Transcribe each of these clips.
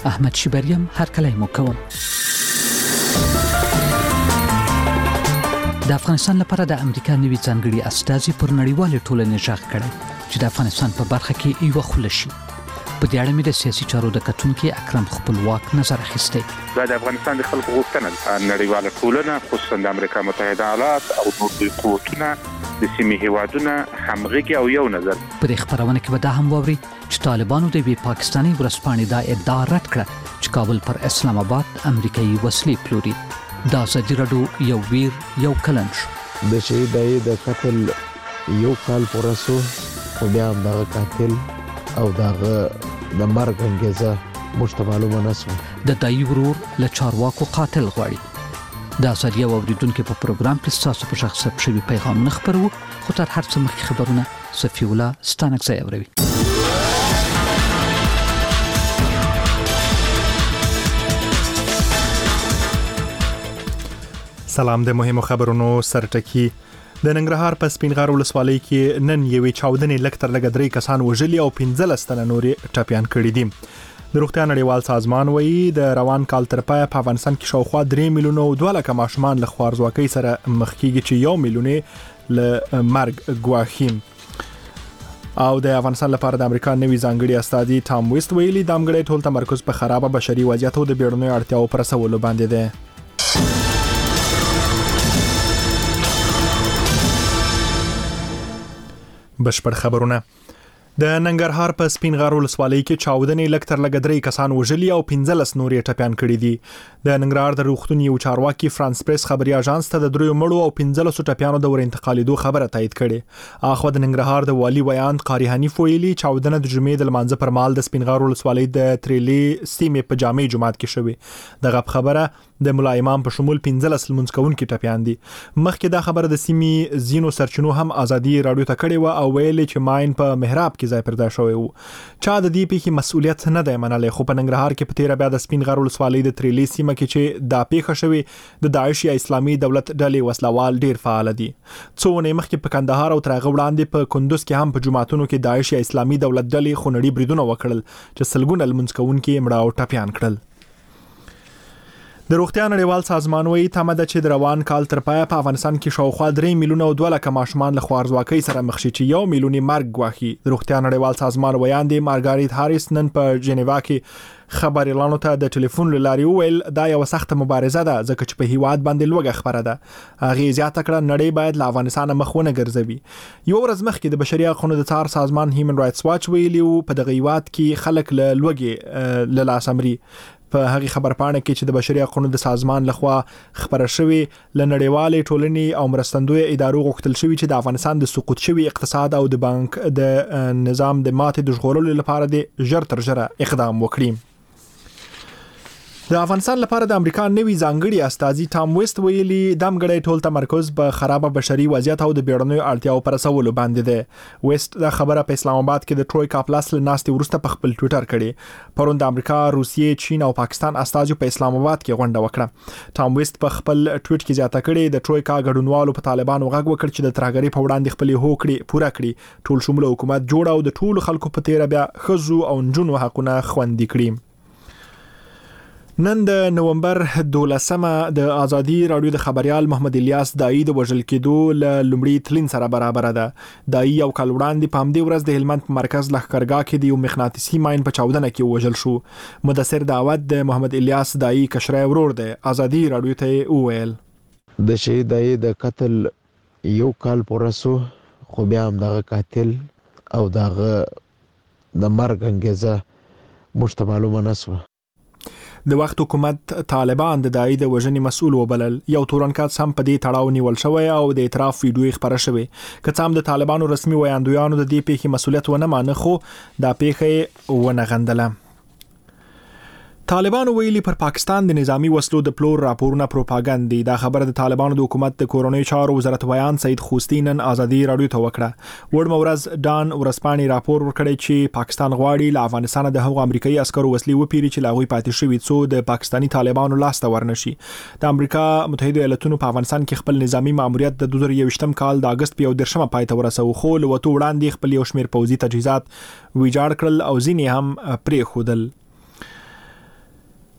احمد شبریم هرکلی مو کوم. د افغانستان لپاره د امریکا نوي ځانګړي استازي پر نړیوالې ټولنې ژغ کړی چې د افغانستان په برخه کې یو خله شي. په دې اړه مې د سیاسي چارو د کتونکو اکرم خپلواک نظر اخیستی. د افغانستان د خلکو غوښتنه نړیواله ټولنه خصوصا د امریکا متحده ایالات او نور قوتونه د سیمې هیوادونه همغږي او یو نظر. په دې خبرونه کې به دا هم ووري چې طالبانو د پاکستاني ورځپاڼې دا ادعا رد کړه چې کابل پر اسلام آباد امریکایي وسلې پلوري. دا ازادي راډیو یو ویر یو کلن شو. د شهید د قتل یو کال پوره شو خو بیا هم دغه قاتل او دغه د مرګ انګیزه موږ ته معلومه نه شوه. د دایي ورور له چارواکو قاتل غواړي. د ازادي اوریدونکو په پروګرام کې تاسو په شخص شوي پیغامونه خبرو خو تر هر څه مخکې خبرونه صفی الله ستانک ځای اوروي. سلام د مهمو خبرونو سرټکی. د ننګرهار په سپینغار ولسوالۍ کې نن یوې چاودنې لکتر لګ 3 کسان وژلي او 15 تنه نورې ټپيان کړي دي. د روغتیا نړیوال سازمان وایي د روان کال تر پای په افغانستان کې شاوخوا 3 میلیونه او 2 لک ماشومان له خوارزواکۍ سره مخ کیږي چې 1 میلیونه له مرګ ګواښي. او د افغانستان لپاره د امریکا نوي ځانګړي استازي ټام ویست ویلي د امګړې ټول تمرکز په خرابه بشري وضعیت او د بیړنیو اړتیاو پر رسولو باندې ده. بشپړ خبرونه. د ننګرهار په سپینغار ولسوالۍ کې چاودنې لکتر لګ 3 کسان وژلي او 15 نورې ټپيان کړي دي. د ننګرهار د روغتون یو چارواکي فرانس پریس خبري اژانس ته د 3 مړو او 15 ټپيانو د ور انتقالېدو خبره تایید کړي. اخو د ننګرهار د والی ویان قاری حنیف ویلي چاودنه د جمعې د لمانځه پر مهال د سپینغار ولسوالۍ د تریلي سیمې په جامع جماعت کې شوې. دغه خبره د مولا امام په شمول 15 لمونځ کوونکي ټپيان دي. مخکې دا خبره د سیمې زینو سرچینو هم ازادي رادیو ته کړې و او ویلي چې ماین په محراب کې ځای پیدا شوی و. چا د دې پیښې مسؤلیت نه دی منلای خو په ننګرهار کې په تیر بیا د سپینغار ولسوالۍ د تریلي سیمه کې چې دا پیښه شوې د داعش یا اسلامي دولت ډلې وسلوال ډیر فعال دي. څو نه مخکې په کندهار او ترغه وړاندې په کندوز کې هم په جماعتونو کې داعش یا اسلامي دولت ډلې خونړي بریدونه وکړل چې سلګونه لمونځ کوونکي مړه او ټپيان کړل. د روغتیا نړیوال سازمان وایي تمه ده چې د روان کال تر پای په افغانستان کې شاوخوا 3 میلیونه او 2 لک ماشومان له خوارزواکۍ سره مخ شي چې 1 میلیونه مرګ ګواښي. د روغتیا نړیوال سازمان ویاندې مارګاریت هاریس نن په جنیوا کې خبري اعلان ته د ټلیفون لاري ویل دا یو سخت مبارزه ده ځکه چې په هیواد باندې لوګه خبره ده. هغه زیاته کړه نړۍ باید له افغانستان مخونه ګرځوي. یو ورځ مخکې د بشري حقوقو د څار سازمان هیومن رائټس واچ ویلیو په دغه هیواد کې خلک له لوګي له لاسمري. په هغه خبرپاڼه کې چې د بشري حقوقو د سازمان لخوا خبره شوې ل نړیوالې ټولنې او مرستندوی ادارو غوښتل شوې چې د افغانستان د سقوط شوی اقتصاد او د بانک د نظام د ماتې د ژغورلو لپاره د ژر تر ژره اقدام وکړي. د افغانستان لپاره د امریکا نوي ځانګړي استازي ټام ویست ویلي د امګړې ټول تمرکز په خرابه بشري وضعیت او د بیړنیو اړتیاو پر رسولو باندې ده. ویست دا خبره په اسلام آباد کې د ټرویکا پلاس له ناستې وروسته په خپل ټوئیټر کړي. پرون د امریکا، روسیې، چین او پاکستان استازي په اسلام آباد کې غونډه وکړه. ټام ویست په خپل ټویټ کې زیاته کړي د ټرویکا ګډونوالو په طالبانو غږ وکړ چې د ترهګرۍ په وړاندې خپل هوکړې پوره کړي، ټول شمول حکومت جوړ او د ټولو خلکو په تیر بیا خزو او نجونو حقونه خوندي کړي. نن د نومبر 12مه د ازادي رادیو د خبريال محمد الیاس دایی د وژل کېدو لومړی تلین سره برابر ده. دایی یو کال وړاندې په همدې ورځ د هلمند مرکز لښکرګاه کې د یو مغناطیسي ماین په چاودنه کې وژل شو. مدثر دعوت د محمد الیاس دایی کشرای ورور دی. ازادي رادیو ته وویل د شهید دایی د قتل یو کال پوره شو خو بیا هم دغه قاتل او دغه د مرګ انګیزه موږ ته معلومه نه شوه. د وخت حکومت طالبان د دایی د وژنې مسؤل وبلل. یو تورنکات هم په دې تړاو نیول شوی او د اعتراف ویډیو خبره شوی. که څه هم د طالبانو رسمي ویاندویانو د دې پیښې مسؤلیت ونه مانه خو دا پیښه ونه غندله. طالبان ویلي پر پاکستان د نظامی وسلو د پلور راپورونه پروپاګاندا دي. دا خبره د طالبانو د حکومت د کورونی چارو وزارت ویان سید خوستی نن ازادي رادیو ته وکړه. وړم ورځ ډان ورسپانې راپور ورکړی چې پاکستان غواړي له افغانستان د هغو امریکایي عسکرو وسلې وپیري چې لاغوي پاتې شوی څو د پاکستانی طالبانو لاس ته ورنشي. د امریکا متحده ایالاتونو په افغانستان کې خپل نظامی ماموریت د 2021م کال د اگست په 10مه پای ته ورسو خو له وته وړاندې خپل یو شمېر پوځي تجهیزات ویجاړ کړل او ځینې هم پرې خودل.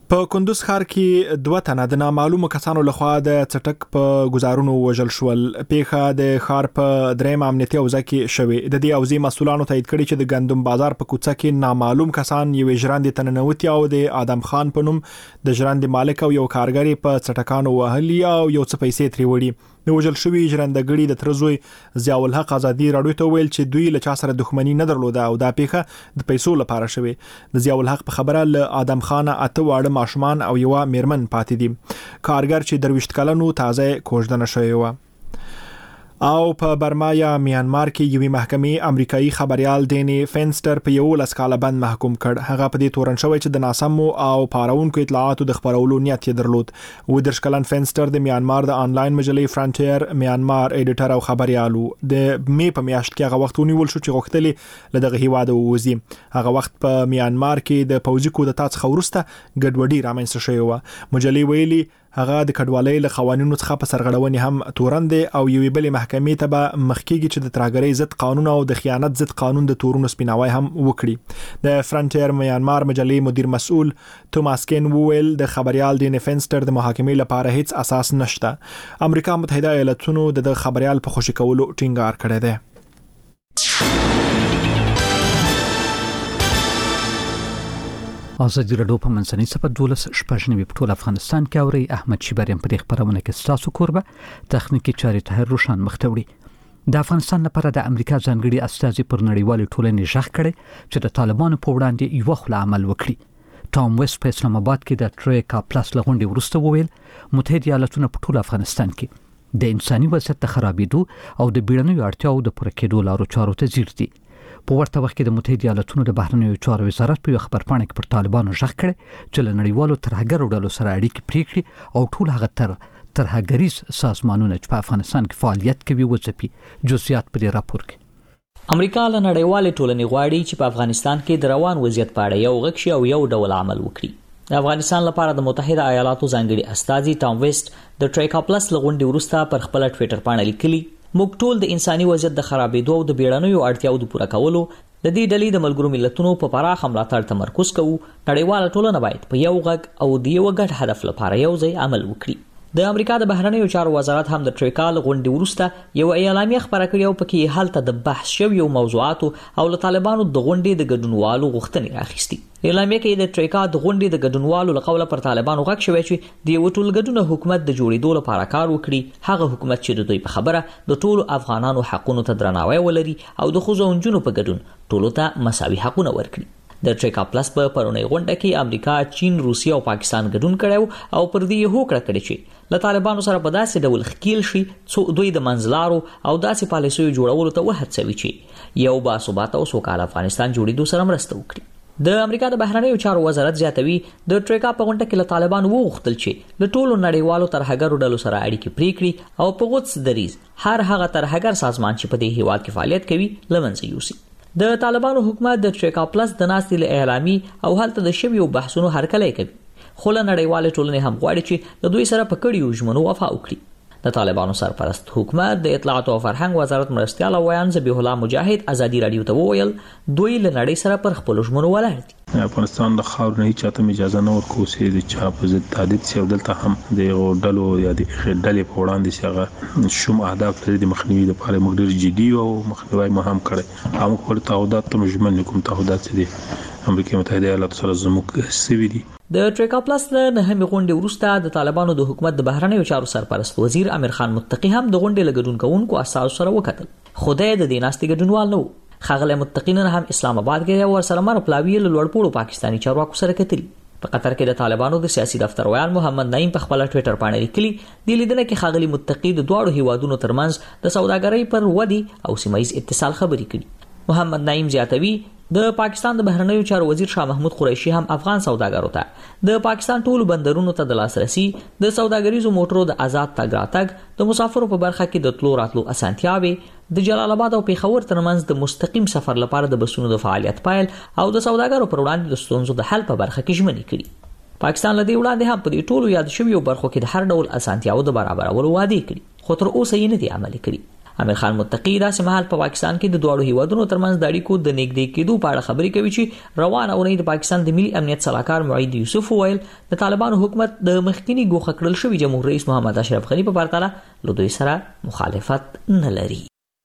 په کندوز ښار کې 2 تنه د نامعلومو کسانو لخوا د چټک په گزارونو وژل شول. پیښه د ښار په دریم امنیتي اوزه کې شوې. د دې اوزې مسولانو تایید کړي چې د ګندم بازار په کوڅه کې نامعلوم کسان یو ژرندې تننوتی او د آدم خان په نوم د ژرندې مالک او یو کارګر په چټکانو وهلي او یو څه پیسې ترې وړي. د وژل شوی ژرندګړي د ترزوی ضیاء الحق ازادي راډیو ته ویل چې دوی له چا سره دښمنی نه درلوده او دا پیښه د پیسو لپاره شوی. د ضیاء الحق په خبره له آدم خان 8 واړه ماشومان او یو میرمن پاتې دي. کارګر چې 23 کلنو تازه کوژدنه شوی و. او په برما یا میانمار کې یوې محکمې امریکایي خبريال دیني فینستر په 11 کاله بند محکوم کړ. هغه په دې تورن شوی چې د ناسمو او پاراونکو اطلاعاتو د خبرولو نیت یې درلود. و د شکلن فینستر د میانمار د آنلاین مجلې فرانټیر میانمار ایډیټر او خبريالو د می په میاشت کې هغه وخت ونیول شو چې غوښتلې لدغه هیواد ووزي. هغه وخت په میانمار کې د پوځي کودتا څخه وروسته ګډوډي رامنځته شوې و. مجلې ویلي هغه د کډوالۍ له قوانینو څخه په سرغړونې هم تورن دي او یوې بلې محکمې ته به مخکېږي چې د ترهګرۍ ضد قانون او د خیانت ضد قانون د تورونو سپیناوی هم وکړي. د فرانټیر میانمار مجلې مدیر مسؤل توماس کین وویل د خبريال دین فینستر د محاکمې لپاره هیڅ اساس نشته. امریکا متحده ایالاتونو د خبريال په خوشی کولو ټینګار کړی دی. ازادي راډیو په منځنۍ صفحه 12 په ټول افغانستان کې اوري. احمد شیبریم په دې خبرونه کې ستاسو کوربه تخنیکی چاري طاهر روشن مختوړي. د افغانستان لپاره د امریکا ځانګړي استازي پر نړیوال ټولنې ژغ کړي چې د طالبانو په وړاندې یو خل عمل وکړي. ټام ویست په اسلام آباد کې د ټریکا پلاس لغونډې وروسته وویل متحده ایالاتونه په ټول افغانستان کې د انساني وضعیت د خرابېدو او د بیړنیو اړتیاو د پوره کېدو لارو چارو ته ځیر دي. په ورته وخت کې د متحده ایالاتونو د بهرنیو چارو وزارت په خبرپاڼه کې پر طالبانو ژغ کړي چې له نړیوالو ترهګرو ډلو سره اړیکې پرې کړي او ټول هغه ترهګریز سازمانونه چې په افغانستان کې فعالیت کوي وځپي. جزئیات په دې راپور کې. امریکا له نړیوالې ټولنې غواړي چې په افغانستان کې د روان وضعیت په اړه یو غږ شي او یو ډول عمل وکړي. د افغانستان لپاره د متحده ایالاتو ځانګړي استازي ټام ویست د ټریکا پلس لغونډې وروسته پر خپل ټوئیټر باندې لیکلي موږ ټول د انساني وضعیت د خرابېدو او د بیړنیو اړتیاو د پوره کولو د دې ډلې د ملګرو ملتونو په پراخ ملاتړ تمرکز کوو. نړیواله ټولنه باید په یو غږ او د یو ګډ هدف لپاره یو ځای عمل وکړي. د امریکا د بهرنیو چارو وزارت هم د ټریکال غونډې وروسته یو اعلامیه خبره کړې او پکې هلته د بحث شویو موضوعاتو او له طالبانو د غونډې د ګډونوالو غوښتنې راخیستي. اعلامیه کې د ټریکا د غونډې د ګډونوالو له قوله پر طالبانو غږ شوی چې د یو ټولګډونه حکومت د جوړېدو لپاره کار وکړي. هغه حکومت چې د دوی په خبره د ټولو افغانانو حقونو ته درناوی ولري او د ښځو او نجونو په ګډون ټولو ته مساوي حقونه ورکړي. د ټریکا پلس په پرونی غونډه کې امریکا، چین، روسیه او پاکستان ګډون کړي او پر دې هوکړه کړې چې له طالبانو سره په داسې ډول ښکیل شي څو دوی د منځلارو او داسې پالیسیو جوړولو ته وهڅوي چې یو باثباته او سوکاله افغانستان جوړېدو سره مرسته وکړي. د امریکا د بهرنیو چارو وزارت زیاتوي د ټریکا په غونډه کې له طالبانو وغوښتل چې له ټولو نړیوالو ترهګرو ډلو سره اړیکې پرې کړي او په غوڅ دریز هر هغه ترهګر سازمان چې په دې هیواد کې فعالیت کوي له منځه یوسي. د طالبانو حکومت د ټریکا پلس د ناستې له اعلامي او هلته د شویو بحثونو هرکلی کوي. خو له نړیوالې ټولنې هم غواړي چې د دوی سره په کړیو ژمنو وفا وکړي. د طالبانو سرپرست حکومت د اطلاعات او فرهنګ وزارت مرستیال او ویان ذبیح الله مجاهد ازادي رادیو ته وویل دوی له نړۍ سره پر خپل ژمنو ولاړ دي. افغانستان د خاور نه چاته اجازه نه ورکوي چې د چا په ضد تعدید سی او دلته هم د ډلو یا د ډلې په وړاندې څنګه شوم اهداف لري د مخنیوي لپاره موږ ډېر جدي او مخنیوي مهم کړی. هم خپل تعهدات ته مجمن کوم تعهدات دي امریکا متحده ایالاتو سره زموږ سوي دي. د ټریکا پلس له نهمې غونډې وروسته د طالبانو د حکومت د بهرنیو چارو سرپرست وزیر امیر خان متقی هم د غونډې له ګډون کوونکو اساسو سره وکتل. خدای د دې ناستې ګډونوال نه و. خغله متقین هم اسلام آباد کې ور سره مر پلاوی له لوړپوړو پاکستانی چارواکو سره کتل. په قطر کې د طالبانو د سیاسي دفتر ویان محمد نعیم په خپل ټوئیټر باندې لیکلي د لیدنه کې خغلی متقی د دواړو هیوادونو ترمنځ د سوداګرۍ پر ودی او سیمایي اتصال خبرې کړي. محمد نعیم زیاتوي د پاکستان د بهرنیو چارو وزیر شاه محمود قریشي هم افغان سوداګرو ته د پاکستان ټولو بندرونو ته د لاسرسي، د سوداګریزو موټرو د آزاد تګ راتګ، د مسافرو په برخه کې د تلو راتلو اسانتیاوې، د جلال آباد او پیښور ترمنځ د مستقیم سفر لپاره د بسونو د فعالیت پایل او د سوداګرو پر وړاندې د ستونزو د حل په برخه کې ژمنې کړي. پاکستان لدی وړاندې هم په دې ټولو یاد شویو برخو کې د هر ډول اسانتیاو د برابرولو وعده کړي، خو تر اوسه یې نه دي عملي کړي. امیر خان متقی داسې مهال په پاکستان کې د دوه هیوادونو ترمنځ د اړیکو د نږدې کېدو په اړه خبرې کوي چې روانه اونۍ د پاکستان د ملي امنیت صلاحکار معید یوسف وویل د طالبانو حکومت د مخکنی ګوښه کړل شوی جمهور رئیس محمد اشرف غنی په پرتله له دوی سره مخالفت نه لري.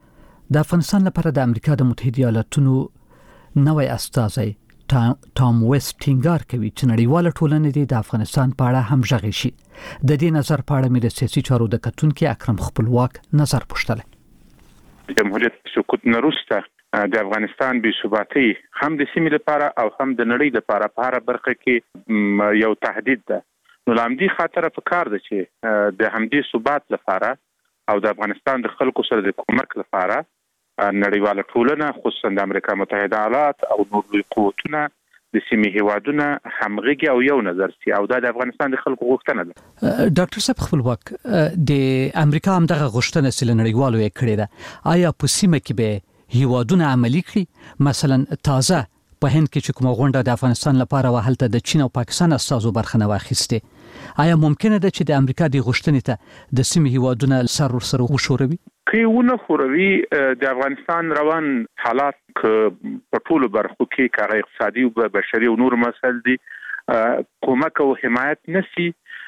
د افغانستان لپاره د امریکا د متحده ایالاتونو نوی استازی ټام ویسټ ټینګار کوي چې نړیواله ټولنه د افغانستان په اړه همغږي شي. د دې نظر په اړه مې د سیاسي چارو د کتونکو اکرم خپلواک نظر پوښتل. جمهوریت سقوط نه وروسته د افغانستان بې ثباتي هم د سیمې لپاره او هم د نړۍ لپاره په هر برخه کې یو تهدید ده. نو لامدي خاطر په کار ده چې د همدې ثبات لپاره او د افغانستان د خلکو سره د کومک لپاره نړیواله ټولنه خصوصا د امریکا متحده ایالات او نور لوی قوتونه د سیمې هیوادونه همغږي او یو نظر سي او د افغانستان د خلکو غوښتنه ده. ډاکټر صاحب خپلواک د امریکا هم دغه غوښتنه سره نړیوالو یې کړې ده. آیا په سیمه کې به هیوادونه عملی کړي؟ مثلا تازه په هند کې چې کومه غونډه د افغانستان لپاره وهلته د چین او پاکستان استازو برخه نه واخیسته، آیا ممکنه ده چې د امریکا د غوښتنې ته د سیمې هیوادونه سره وشوروي؟ کیونه خوروي د افغانستان روان حالات په ټولو برخو کې کار اقتصادي او بشري او نور مسایل دي کومک او حمایت نسی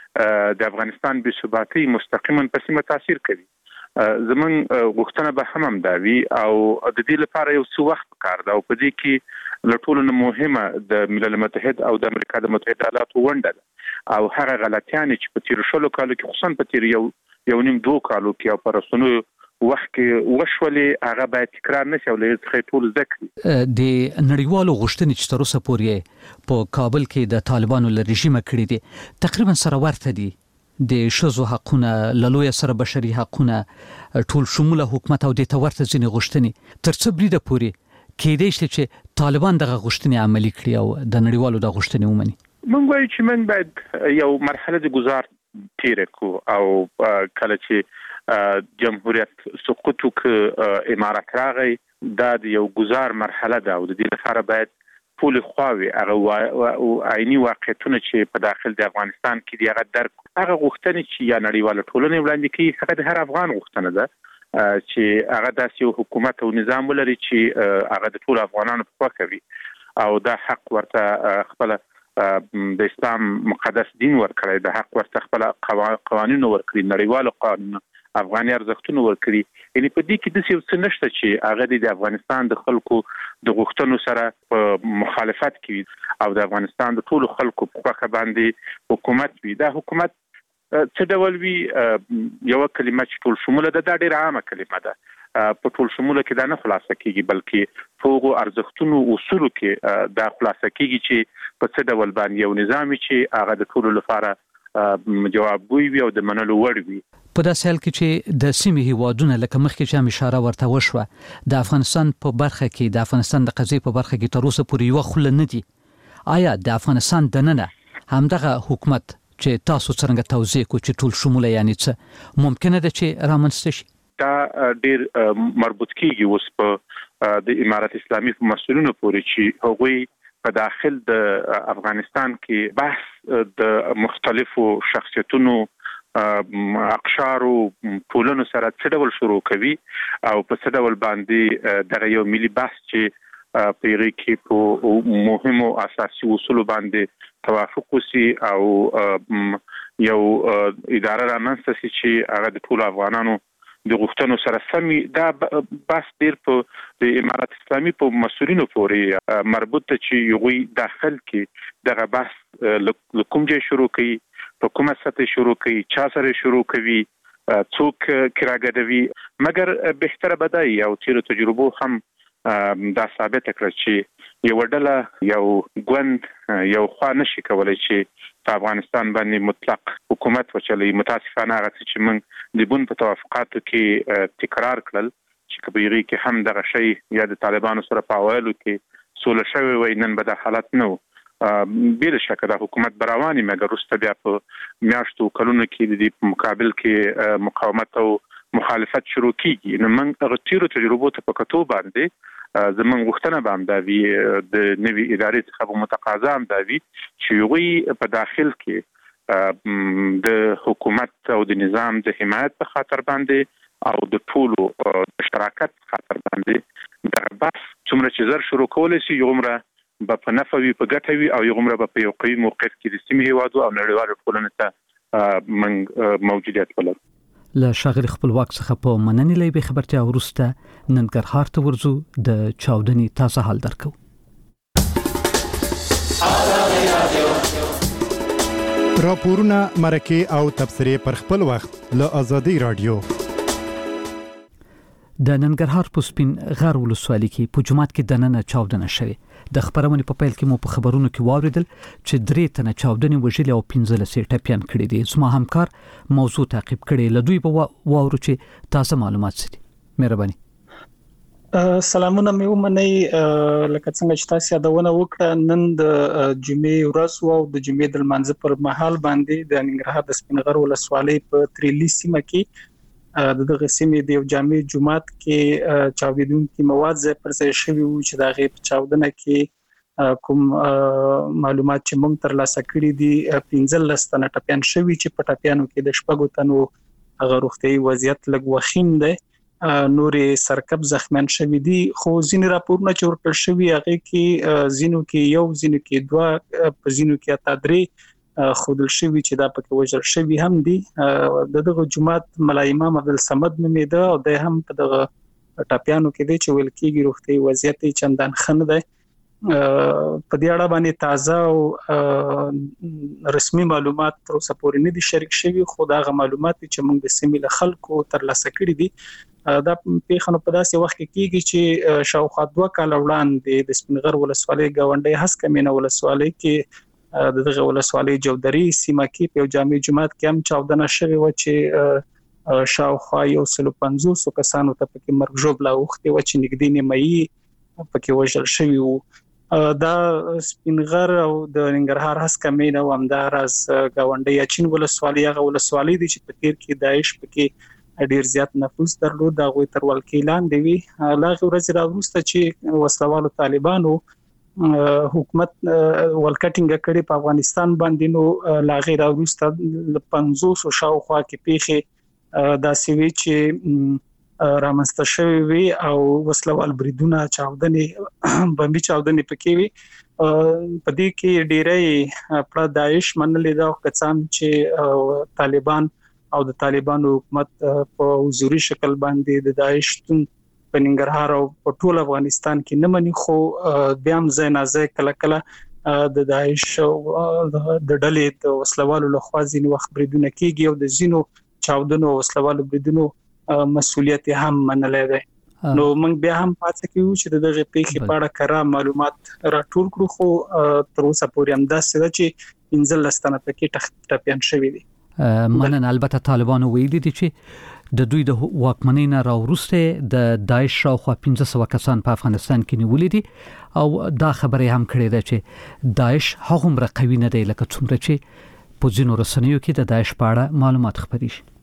د افغانستان بې ثباتي مستقیما په سیمه تاثیر کوي. زمون غوښتنه به هم دا وی او د دې لپاره یو څه وخت کار دا او په دې کې له ټولو مهمه د ملل متحد او د امریکا د متحده ایالاتو ونډه ده او هغه غلطیان چې په تیر شلو کالو کې خصوصا په تیر یو نیم دوه کالو کې او پر رسونو وخت کې وشولې هغه باید تکرار نشي او له څه ټول ذکر د نړیوالو غوښتنې چې تر اوسه پورې په کابل کې د طالبانو له رژیم کړی دي تقریبا سره ورته دي. د شذو حقونه، لوی سره بشري حقونه، ټول شموله حکومت او د تورته ځینې غوښتنې تر څه بریده پورې کېدای شي چې طالبان دغه غوښتنې عملي کړي او د نړیوالو د غوښتنې ومني. موږ وایو چې موږ باید یو مرحله د گزار تیر کو او کله چې جمهوریت سقوط وک امارات راغی دا د یو گزار مرحله ده او د دې لپاره باید پول خواوي هغه او عیني واقعیتونه چې په داخل د افغانستان کې دی هغه درک هغه غوښتنې چې یا نړیواله ټولنه وړاندې کوي هغه د هر افغان غوښتنه ده چې هغه داسې یو حکومت او نظام ولري چې هغه د ټول افغانانو په خوا کوي او دا حق ورته خپل د اسلام مقدس دین ورکړی د حق ورته خپل قوانين ورکړي نړیوالو قانون افغاني ارزښتونه ورکړي. یعنی په دې کې د څه نشته چې هغه د افغانستان د خلکو د غوښتنو سره په مخالفت کوي او د افغانستان د ټولو خلکو په خوا باندې حکومت وي. دا حکومت څه ډول وي یو کلمه چې ټول شموله ده دا ډیره عامه کلمه ده په ټول شموله کې دا نه خلاصه کیږي بلکې فوق ارزښتونو اصولو کې دا خلاصه کیږي چې په څه ډول باندې یو نظام چې هغه د ټولو لپاره جوابګوی وي او د منلو وړ وي. په داسې حال کې چې د سیمې هیوادونه لکه مخکې چې هم اشاره ورته وشوه د افغانستان په برخه کې د افغانستان د قضیې په برخه کې تر اوسه پورې یو خل نه دي، آیا د افغانستان دننه همدغه حکومت چې تاسو څنګه توضیح کو چې ټول شموله یعنی څه ممکنه ده چې رامنځته شي؟ دا ډیر مربوط کیږي اوس په د امارات اسلامي مسؤلینو پورې چې هغوی په داخل د افغانستان کې بحث د مختلفو شخصیتونو اقشارو ټولنو سره څه ډول شروع کوي او په څه ډول باندې دغه یو ملي بحث چې په یغي کې په مهمو اساسي اصول باندې توافق وسی او یو اداره رامنځته شي چې هغه د ټول افغانانو د غوښتنو سره سمي دا بحث ډیر په د امارات اسلامي په مسؤلینو پورې مربوط چې یوغي داخل کې دغه بحث لکوم ځای شروع کوي په کومه سطح شروع کوي چا سره شروع کوي څوک کراګدوي مګر بهتره بدای او تیر تجربه هم دا ثابت کړ چې یو ډله یو ګوند یو خوا نشي کولای چې په افغانستان باندې مطلق حکومت وچلي. متاسفانه هغه چې موږ د بون په توافقاتو کې تکرار کړل چې کبيري کې هم دغه شی یا د طالبانو سره په اوایلو کې سول شوی وای نن به د حالت نو بل شکه د حکومت براوانی مګر واست بیا په میاشتو کلونو کې د مقابل کې مقاومت او مخالفت شروع کیږي. نو موږ غوښتلو تجربه ته په کتو باندې زمون غوښتنه به هم دا وی د نوي ادارې څخه متقاضا هم دا وی چې یوغي په داخل کې د حکومت او د نظام د حمایت په خاطر باندې او د ټولو شراکت خاطر باندې د بس څومره چې زر شروع کول شي یومره په نفوي په ګټوي او یومره په یو قوي موقعیت کې د سیمې هیوادو او نړیوالو ټولنې ته من موجودیت ولري. له شاغر خپلواک څخه په مننې لې خبرتیا ورسته ننګرهار ته ورځو د چاودنې تازه حال درکو. راپورونه مرکه او تبصره پر خپل وخت له ازادي رادیو. د ننګرهار په سپین غر ولسوالۍ کې په جمعات کې دننه چاودنه شوه. د خبرونې په پیل کې مو په خبرونو کې واوریدل چې 3 تنه چاودنې وژلې او 15 ټپيان کړي دي. زما همکار موضوع تعقیب کړي لدوی په واورو چې تاسو معلومات سدي. مهرباني. سلامونه مې ومنئ. لکه څنګه چې تاسو یادونه وکړه نن د جمعې ورځ او د جمعې د لمانځه پر مهال باندې د ننګرهار د سپین غر ولسوالۍ په تریلی سیمه کې دغه سیمې د جامع جمعات کې چاودیدونکو مواد ځای پر ځای شوي وو چې دا غي په چاودنه کې کوم معلومات چې موږ ترلاسه کړي دي 15 تنه ټپيان شوي چې په ټپيانو کې د شپږو تنو هغه روغتيایي وضعیت لږ وخیم دی. نورې سرکب زخمیان شوي دي خو ځینې راپورونه چې ورکړل شوي هغه کې ځینو کې یو ځینو کې دوه په ځینو کې اته درې خودل شوی چې دا پکې وژل شوی هم دي. دغه جمعات ملا امام عبد الصمد نومېده او د هم په دغه ټاپیانو کې دي چې ول کېږي روغتي وضعیت چندان خنه ده. په دې اړه باندې تازه او رسمي معلومات تر اوسه پورې نه دي شریک شوي خو دا غو معلومات چې موږ د سیمې له خلکو ترلاسه کړي دي دا پیښنو په داسې وخت کې کېږي چې شاوخوا 2 کال وړاندې د سپین غر ولسوالۍ گاونډي هسکمینه ولسوالۍ کې دغه ولسوالۍ جودري سیمه کې په جامع جماعت کې هم چاودنه شوې و چې شاوخوا 150 کسانو ته پکې مرګ ژوبلا وختي و چې نګدي نیمایي پکې وژل شوی وو. دا سپین غر او د ننګرهار هسکمینه او همدارس گاونډي اچین ولسوالۍ هغه ولسوالۍ دي چې په تیر کې داعش پکې ډیر زیات نفوذ درلود دا غوي تر ولکیلان دی لاغه ورځ راوسته چې وسلوالو طالبانو حکومت ولکټینګ کړي په افغانستان باندې نو لاغه راوسته 500 شاوخوا کې پیخه دا سوي چې رامنځته شوی وي او وسلوال بریدونه چاودنې بمبي چاودنې پکې وي په دې کې ډیره پر داعش منلې دا قسم چې طالبان او د طالبانو حکومت په حضوري شکل باندې د داعش په ننګرهار او په ټول افغانستان کې نه مني خو بیا هم ځای نه ځای کله کله د داعش د ډلې د وسلوالو لخوا ځینې وخت بریدونه کیږي او د زینو چاودنو وسلوالو بریدونو مسؤلیت هم منلې ده. نو موږ بیا هم پاتې کیو چې دغه پیښې په اړه کره معلومات راټول کړو خو تر اوسه پورې هم دا څه چې 15 تنه پکې ټپيان شوي دي. منن البته طالبانو ویلي دي چې د دوی د واکمنۍ نه راوروسته د داعش شاوخوا 1500 کسان په افغانستان کې نیولې دي او دا خبره هم کړې ده چې داعش هغه مر قوي نه دی لکه څومره چې په ځینو رسنیو کې د داعش په اړه معلومات خپرې شي.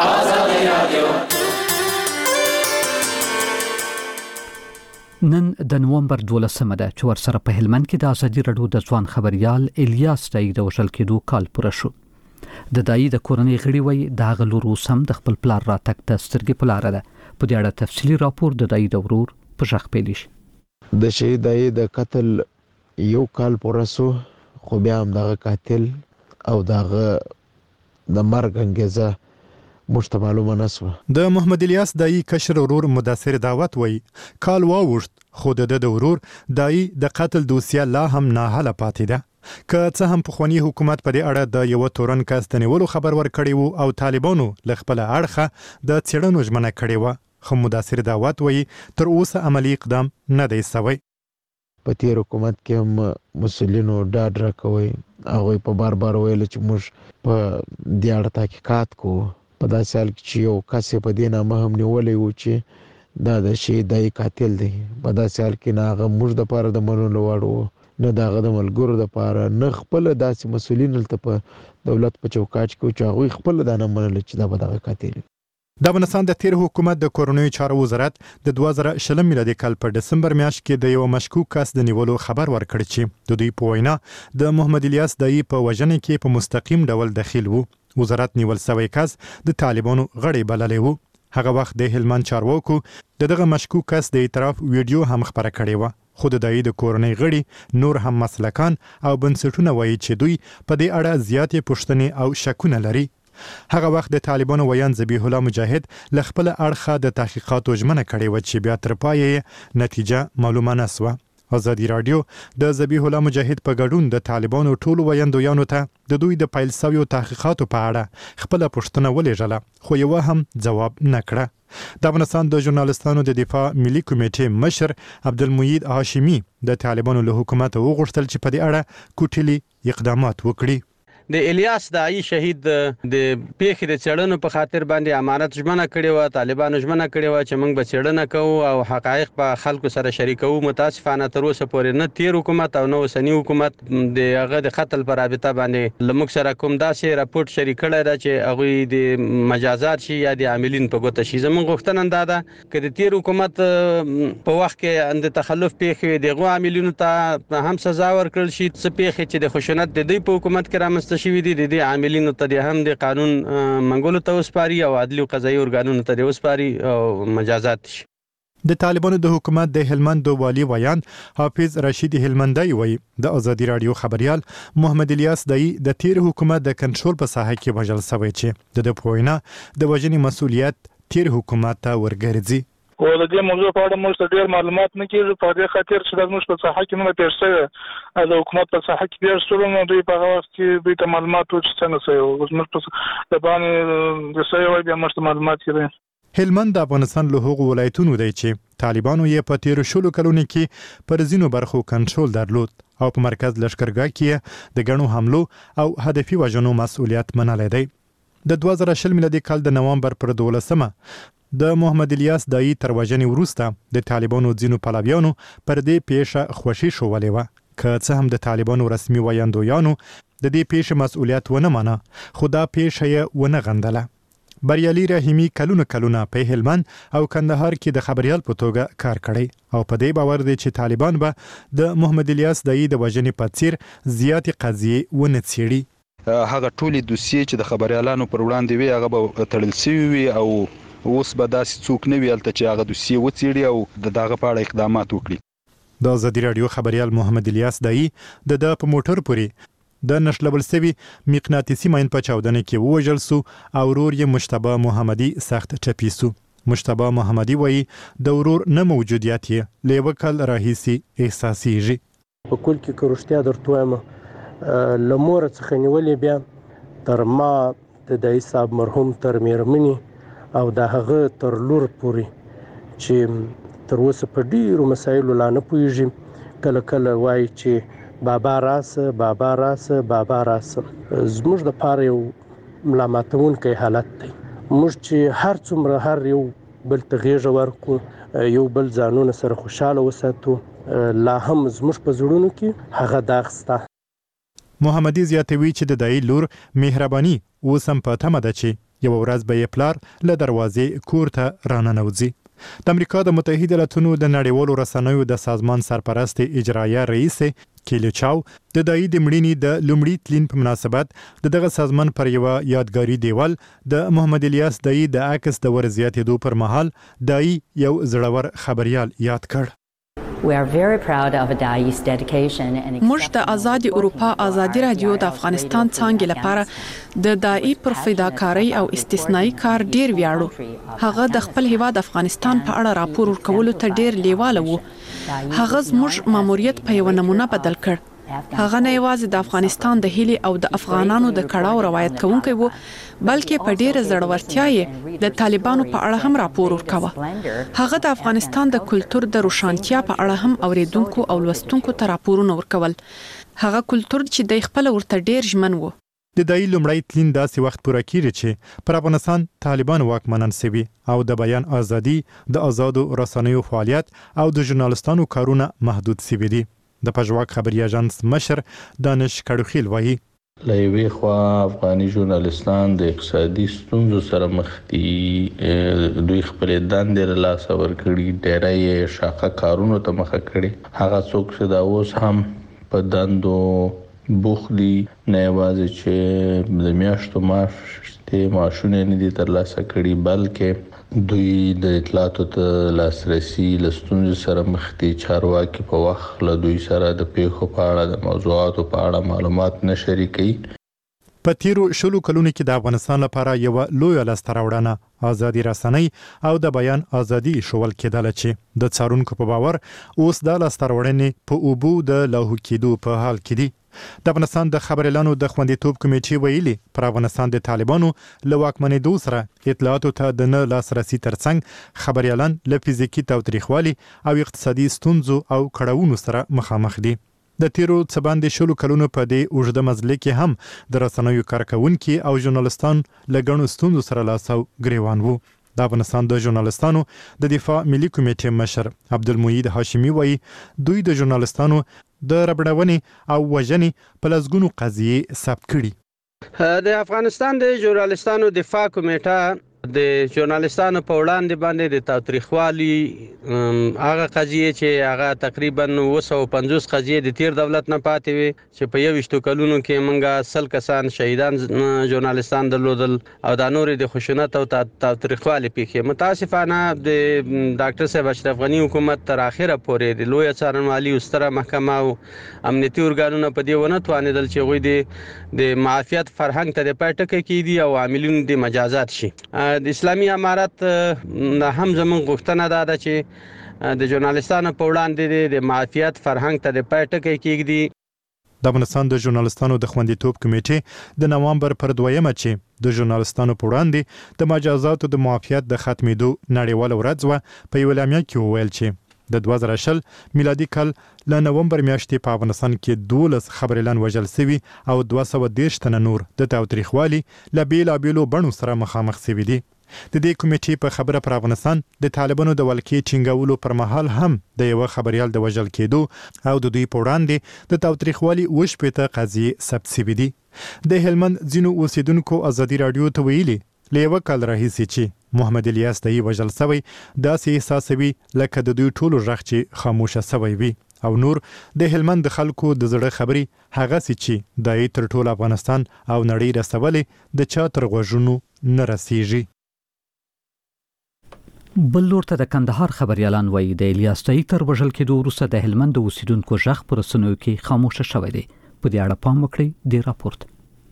نن د نومبر 12 ده چې ورسره په هلمند کې د ازادي رادیو د ځوان خبريال الیاس دای د وشل کېدو کال پوره شو. د دای د کورنۍ غړي وای د غلورو سم د خپل پلار راتګ ته سترګې پلار ده. په دې اړه تفصیلی راپور د دای د ورور په ژغ پیلیش. د شهید دای د قتل یو کال پوره شو خو بیا هم دغه قاتل او دغه د مرګ انګیزه مشته معلومه نسوه. د محمد الیاس دای کشر ورور مدثر دعوت وای کال واوښت خو د ورور دای د قتل دوسیه لا هم نه حل پاتې ده. که څه هم پخوانی حکومت په دې اړه د یو تورن کس د نیولو خبر ورکړی وو او طالبانو ل خپل اړخه د چړنو ژمنه کړې و خو مدثر دعوت وای تر اوسه عملی اقدام نه دی سوی. په تیر حکومت کې هم مسولینو ډاډ راکوي هغه په بار ویل چې موږ په دې اړه تحقیقات کوو. په داسې حال کې چې یو کس په دې نامه هم نیولې و چې دا د شهید دای قاتل دی. په داسې حال کې نه هغه موږ د پاره د منلو وړ نه دغه د ملګرو د پاره نه خپل داسې مسولین ته په دولت په چوکاټ کې چې هغه خپل د نه منل چې دا به دغه قاتل. د افغانستان د تیر حکومت د کورونوي چارو وزارت د 2020 میلادي کال په دسمبر میاشت کې د یو مشکوک کس د نیولو خبر ورکړ چې د دوی په وینا د محمد الیاس دای په وژنې کې په مستقیم ډول دخیل وو. وزارت نیول سوی کس د طالبانو غړي بللی وو. هغه وخت د هلمند چارواکو دغه مشکوک کس د اعتراف ویډیو هم خبره کړې و. خو د دای د کورنۍ غړي نور هم مسلکان او بنسټونه وایي چې دوی په دې اړه زیاتې پوښتنې او شکونه لري. هغه وخت د طالبانو ویان ذبیح الله مجاهد ل خپل اړخه د تحقیقاتو ژمنه کړې و چې بیا تر پایه نتیجه معلومه نه سوه. ازادي رادیو د ذبیح الله مجاهد په ګډون د طالبانو ټولو ویاندویانو ته د دوی د پیل شویو تحقیقاتو په اړه خپل پوښتنه ولېږله، خو یو هم جواب نه کړه. د افغانستان د ژورنالستانو د دفاع ملي کمیټې مشر عبدالمجید هاشمي د طالبانو له حکومت وغوښتل چې په دې اړه کوټلي اقدامات وکړي. د الیاس دای شهید د پیښې د چړنو په خاطر باندې امانت ژمنه کړې و، طالبانو ژمنه کړې و چې موږ به چړنه کوو او حقایق په خلکو سره شریکو. متاسفانه تر اوسه پورې نه تیر حکومت او نه اوسنی حکومت د هغه د قتل پر رابطه باندې لمک سره کوم داسې راپورټ شریک کړی دا چې هغه د مجازات شي یا د عاملین په ګوته شي. زموږ غوښتنه دا ده چې د تیر حکومت په وخت کې د تخلف پیښې دغه عاملینو ته هم سزا ورکړل شي. څه پیښې چې د خشونت د دوی په حکومت کې رامنځته شوي دي د عاملینو ته هم د قانون منګولو ته وسپاري او عدلي او قضایي ارګانونو ته وسپاري او مجازات شي. د طالبانو د حکومت د هلمند والي ویان حافظ رشید هلمندای وایي د ازادي رادیو خبريال محمد الیاس دای د تیر حکومت د کنټرول په ساحه کې وژل شوی چې د پوینا د وژنې مسولیت تیر حکومت ته ورګرځي. او د دې موضوع په اړه موږ ډېر معلومات نه کیږي په دې خاطر چې موږ په ساحه کې نه پیښ شوی د حکومت په ساحه کې ډېر سره نو دوی په هغه وخت کې دوی ته معلومات ورچ څنګه سوي او موږ په د باندې د سوي وای بیا موږ معلومات کړي. هلمند د افغانستان له هغو ولایتونو دی چې طالبانو یې په تیر شلو کلونو کې پر ځینو برخو کنټرول درلود او په مرکز لشکرګاه کې د ګڼو حملو او هدفي وژنو مسؤلیت منلی دی. د 2020 میلادي کال د نوامبر پر 12 د محمد الیاس دای تر وژنې وروسته د طالبانو ځینو پلویانو پر دې پیښه خوشي شولې وه، که څه هم د طالبانو رسمي ویاندویانو د دې پیښې مسؤلیت ونه منه، خو دا پیښه یې ونه غندله. بریالي رحیمي کلونه په هلمند او کندهار کې د خبريال په توګه کار کړی او په دې باور دی چې طالبان به د محمد الیاس دای د وژنې په څیر زیاتې قضیې ونه څیړي. هغه ټولې دوسیې چې د خبريالانو پر وړاندې وي هغه به تړل شوی وي او اوس به داسې څوک نه وي هلته چې هغه دوسیې وڅیړي او د دغه په اړه اقدامات وکړي. د ازادي رادیو خبريال محمد الیاس دای د په موټر پورې د نشلبل سوي مقناطیسي ماین په چاودنه کې ووژل سو او ورور یې مجتبی محمدي سخت ټپي سو. مجتبی محمدي وایي د ورور نه موجودیت یې له یو کال راهیسي احساسیږي. په کل کې کروشتیا درته وایم لمور څخه نیولې بیا تر ما د دای صاحب مرحوم تر میرمنې او د هغه تر لور پورې چې تر اوسه په ډیرو مسایلو لا نه پوهیږي. کله کله وایي چې بابا راسه بابا راسه بابا راسه. زموږ د پاره یو ملامتونکی حالت دی. موږ چې هر څومره هر یو بل ته غېږه ورکو یو بل ځانونه سره خوشاله وساتو لا هم زموږ په زړونو کې هغه داغ شته. محمدي زیاتوي چې د دای لور مهرباني اوس هم په تمه ده چې یو ورځ به یې پلار له دروازې کور ته راننوځي. د امریکا د متحده ایالاتونو د نړیوالو رسنیو د سازمان سرپرست اجرایه رئیس کیلی چاو د دای د مړینې د لومړي تلین په مناسبت دغه سازمان پر یو یادګاري دیوال د محمد الیاس دای د عکس د ورزياتېدو پر مهال دای یو زړور خبريال یاد کړ. موږ د آزاد اروپا آزادي رادیو د افغانستان څانګې لپاره د دای پر فداکاری او استثنایی کار ډیر ویاړو. هغه د خپل هیواد افغانستان په اړه راپور ورکولو ته ډیر لیواله وو. هغه زموږ ماموریت په یو نمونه بدل کړ. هغه نه یوازې د افغانستان د هیلي او د افغانانو د کړهو روایت کوونکی وو بلکې په ډیره زړورتیا یې د طالبانو په اړه هم راپور ورکاوه. هغه د افغانستان د کلچر د روښانتیا په اړه هم اوریدونکو او لوستونکو ته راپورونه ورکول. هغه کلچر چې د خپل ورته ډیر ژمن وو. د دای لومړی تلین داسې وخت پوره کیږي چې پر افغانستان طالبان واکمنان سوي او د بیان ازادي د آزادو رسنیو فعالیت او د ژورنالستانو کارونه محدود سوي دي. د پژواک خبري اژانس مشر دانش کړوخیل وایي له یوې خوا افغاني ژورنالستان د اقتصادي ستونزو سره مخ دي. دوی خپل دندې له لاسه ورکړي، ډېری شاقه کارونو ته مخه کړي. هغه څوک چې دا اوس هم په دندو بوخت دي نه یوازې چې د میاشتو معاشونه نه دي ترلاسه کړي بلکې دوی د اطلاعاتو ته لاسرسي لستونزو سره مخ دي. چارواکي په وخت له دوی سره د پیښو په اړه د موضوعاتو په اړه معلومات نه شریکوي. په تیرو 10 کلونو کې د افغانستان لپاره یو لوی لاسته راوړنه ازادي رسنۍ او د بیان ازادي شول کېدل چې د څارونکو په باور اوس د لاسته راوړنې په اوبو د لاهو کېدو په حال کې دي. د افغانستان د خبريالانو د خوندیتوب کمیټې ویلي پر افغانستان د طالبانو له واکمنېدو سره اطلاعاتو ته د نه لاسرسي ترڅنګ خبريالان له فزیکي تاوتریخوالي او اقتصادي ستونزو او کړاوونو سره مخامخ دي. د تیرو څه باندې 10 کلونو په دې اوږده مزل کې هم د رسنیو کارکونکي او ژورنالستان له ګڼو ستونزو سره لاس او ګریوان وو. د افغانستان د ژورنالستانو د دفاع ملي کمیټې مشر عبدالمجید هاشمي وایي دوی د ژورنالستانو د ربړونې او وژنې په لسګونو قضیې ثبت کړي. د افغانستان د ژورنالستانو دفاع کمیټه د ژورنالستانو په وړاندې باندې د تاوتریخوالي هغه قضیې چې هغه تقریبا 250 قضیې د تیر دولت نه پاتې وي چې په 21 کلونو کې موږ 100 کسان شهیدان ژورنالستان درلودل او د نورې د خشونت او تاوتریخوالي پیښې. متاسفانه د ډاکټر صاحب اشرف غنی حکومت تر اخره پورې د لوی څارنوالي او ستره محکمه او امنیتي ارګانونو په دې ونه توانېدل چې غوي د معافیت فرهنګ ته د پټکې کیدي او عاملین د مجازات شي. د اسلامي امارات هم زموږ غوښتنه ده چې د ژورنالستانو په وړاندې د معافیت فرهنګ ته د پټکې کیږي. د افغانستان د ژورنالستانو د خوندیتوب کمیټې د نوامبر پر 2 چې د ژورنالستانو په وړاندې د مجازاتو د معافیت د ختمېدو نړیواله ورځ و په یو اعلامیه کې وویل چې د 2020 میلادي کال له نوامبر میاشتې په افغانستان کې 12 خبريالان وژل شوي او 210 تنه نور د تاوتریخوالي له بیلابیلو بڼو سره مخامخ شوي دي. د دې کمیټې په خبره پر افغانستان د طالبانو د ولکې ټینګولو پر مهال هم د یو خبريال د وژل کېدو او د دوی په وړاندې د تاوتریخوالي وشپېته قضیې ثبت شوي دي. د هلمند ځینو اوسیدونکو ازادي رادیو ته ویلي له یو کال راهیسې چې محمد الیاس دای وژل شوی داسې احساسوي لکه د دوی ټولو غږ چې خاموشه شوی وي او نور د هلمند خلکو د زړه خبري هغه چې دای تر ټولو افغانستان او نړۍ رسولې د چا تر غوږونو نه رسیږي. بل لور ته د کندهار خبريالان وایي د الیاس دای تر وژل کېدو وروسته د هلمند اوسیدونکو غږ پر رسنیو کې خاموشه شوی دی. په دې اړه پام وکړئ د راپورټ.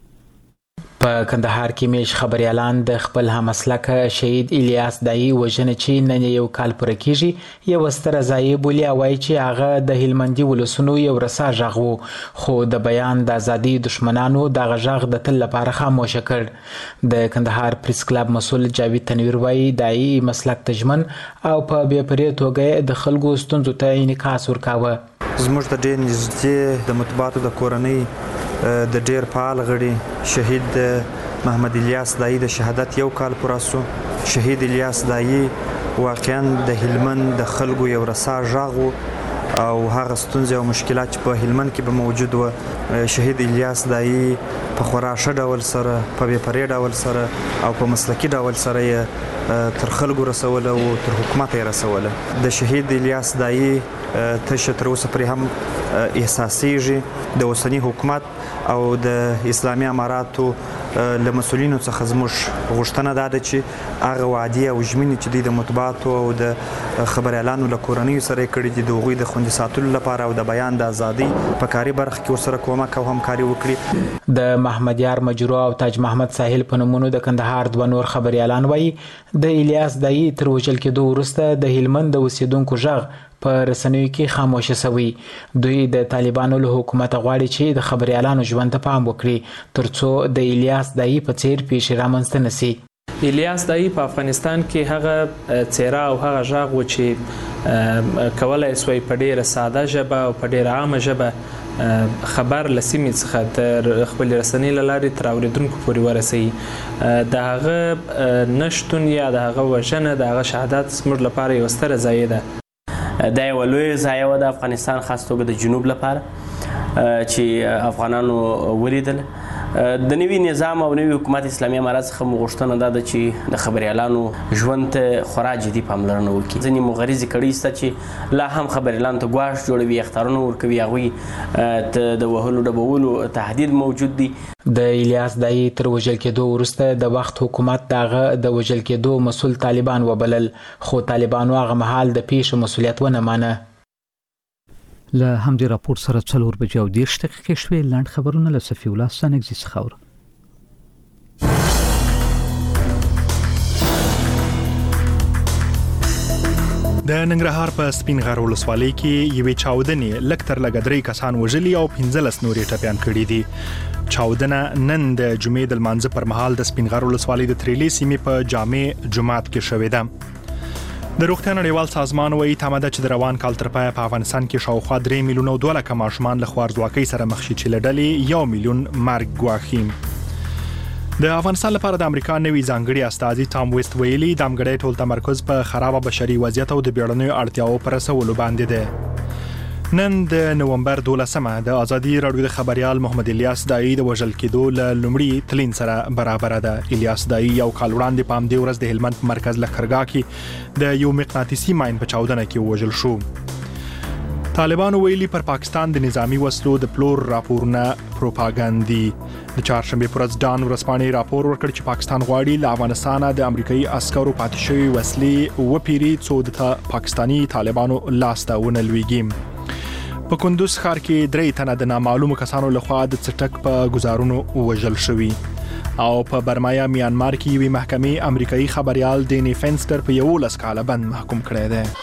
په کندهار کې میش خبريالان د خپل همسلک شهید الیاس دای وژنې چې نن یو کال پوره کیږي یو ستره ځای بولی او چې هغه د هلمندي ولسونو یو رسا ژغ وو خو د بیان د ازادي دشمنانو د غږ د تل لپاره خاموش کړ. د کندهار پریس کلب مسول جاوید تنویر وایي دای مسلک تجمن او په بې پرې توګه د خلکو ستونزو ته انعکاس ورکاوه. زموږ د ډېر نږدې د مطبوعاتو د کورنۍ د ډېر فعال غړي شهید محمد الیاس دای د شهادت یو کال پوره شو. شهید الیاس دای واقعا د هلمند د خلکو یو رسا ژغ او هغه ستونزې او مشکلات چې په هلمند کې به موجود و شهید الیاس دای په خورا ښه ډول سره په بې پرې ډول سره او په مسلکي ډول سره یې تر خلکو رسوله او تر حکومت یې رسوله. د شهید الیاس دای تشه تر اوسه پرې هم احساسېږي. د اوسني حکومت او د اسلامي اماراتو له مسؤلینو څخه زموږ غوښتنه ده چې هغه وعدې او ژمنې چې دوی د مطبوعاتو او د خبريالانو له کورنیو سره کړي دي د هغوی د خوندي ساتلو لپاره او د بیان د ازادۍ په کاري برخه کې ورسره کومک او همکاري وکړي. د محمد یار مجروح او تاج محمد ساحل په نومونو د کندهار دوه نور خبريالان وایي د الیاس دای تر وژل کېدو وروسته د هلمند د اوسیدونکو غږ په رسنیو کې خاموشه شوی. دوی د طالبانو له حکومت غواړي چې د خبريالانو ژوند ته پام وکړي ترڅو د الیاس دای په څیر پیښې رامنځته نشي. الیاس دای په افغانستان کې هغه څیره او هغه ژغ و چې کولای سوی په ډیره ساده ژبه او په ډیره عامه ژبه خبر لسیمې څخه تر خپل رسنۍ لارې تر اوریدونکو پورې ورسوي. د هغه نشتون یا د هغه وژنه د هغه شهادت زموږ لپاره یو ستره ضایعه ده. دا یو لویه ضایعه د افغانستان خاص توګه د جنوب لپاره چې افغانانو ولیدل د نوي نظام او نوي حکومت اسلامي امارات څخه غوښتنه ده چې د خبريالانو ژوند ته خورا جدي پاملرنه وکړي. ځینې مغرضي کړي شته چې لا هم خبريالانو ته ګواښ جوړوي، اخطارونه ورکوي، هغوی ته د وهلو ډبولو تهدید موجود دی. د الیاس دای تر وژل کېدو وروسته د وخت حکومت دغه د وژل کېدو مسؤل طالبان وبلل، خو طالبانو هغه مهال د پیښې مسؤلیت ونه مانه. له همدې راپور سره 4:30 دقیقې شوې. لاند خبرونه له صفی الله سنگزي څخه اورو. د ننګرهار په سپین غر ولسوالۍ کې یوې چاودنې لکتر لګدري کسان وژلي او 15 نورې ټپيان کړي دي. چاودنه نن د جمعې د لمانځه پر مهال د سپین غر ولسوالۍ د تریلي سیمې په جامع جماعت کې شوې ده. د روغتیا نړیوال سازمان وایي تمه ده چې د روان کال تر پایه په افغانستان کې شاوخوا 3 میلیونه 2 لکه ماشومان له خوارځواکۍ سره مخ شي چې له ډلې 1 میلیون مرګ ګواښي. د افغانستان لپاره د امریکا نوي ځانګړي استازي ټام ویسټ ویلي د امګړې ټول تمرکز په خراب بشري وضعیت او د بیړنیو اړتیاو پر رسولو باندې ده. نن د نومبر 12مه د ازادي راډیو د خبريال محمد الیاس دای د وژل کېدو له لومړي تلین سره برابر ده. الیاس دای یو کال وړاندې په همدې ورځ د هلمند مرکز لخرګا کې د یو مقناطیسي ماین په چاودنه کې وژل شو. طالبانو ویلي پر پاکستان د نظامی وسلو د پلور راپورونه پروپاګاندي. د چهارشنبه پر ورځ ډان ورځپاڼې راپور ورکړ چې پاکستان غواړي له افغانستانه د امریکایي عسکرو پاتې شوی وسلې وپیري څو د پاکستانی طالبانو لاس ته ونه لويږي. په کندوز ښار کې 3 تنه د نامعلومو کسانو لخوا د څټک په گزارونو وژل شوي او په برمایا میانمار کې یوې محکمې امریکایي خبريال دینی فینستر په 11 کاله بند محکوم کړی دی.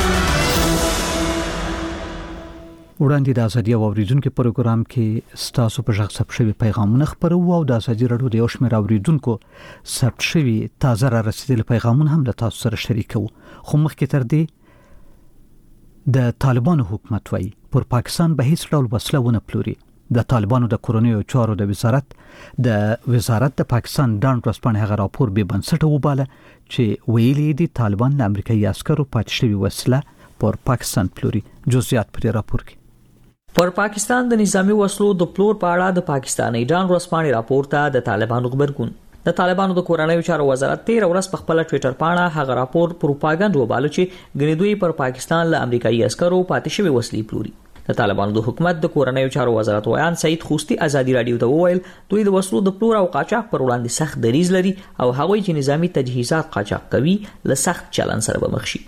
وړاندې د ازادي او اوریدونکو پروګرام کې ستاسو په ژغ ثبت شوی پیغامونه خبرو او د ازادي راډیو د یو شمېر اوریدونکو ثبت شوی تازه را رسیدلي پیغامونه هم له تاسو سره شریکو. خو مخکې تر دې د طالبانو حکومت وایي پر پاکستان به هیڅ ډول وسله ونه پلوري. د طالبانو د کورونیو چارو د وزارت د پاکستان ډان ورځپاڼې هغه راپور به بنسټ وباله چې ویلي دي طالبان له امریکایي عسکرو پاتې شوی وسله پر پاکستان پلوري. جزئیات پر راپور کې. پر پاکستان د نظامی وسلو د پلور په اړه د پاکستاني ډان ورځپاڼې راپور ته د طالبانو خبرګون. د طالبانو د کورنیو چارو وزارت 13 ورځ په خپل ټوئیټر باندې هغه راپور پروپاګاندا وباله چې غنیدوی پر پاکستان له امریکایي عسکرو پاتې شوی وسلې پلوري. د طالبانو د حکومت د کورنیو چارو وزارت ویان سعید خوستی ازادي راډیو ته وویل دوی د وسلو د پلور او قاچاق پر وړاندې سخت دریځ لري او هغوی چې نظامی تجهیزات قاچاق کوي له سخت چلن سره به مخ شي.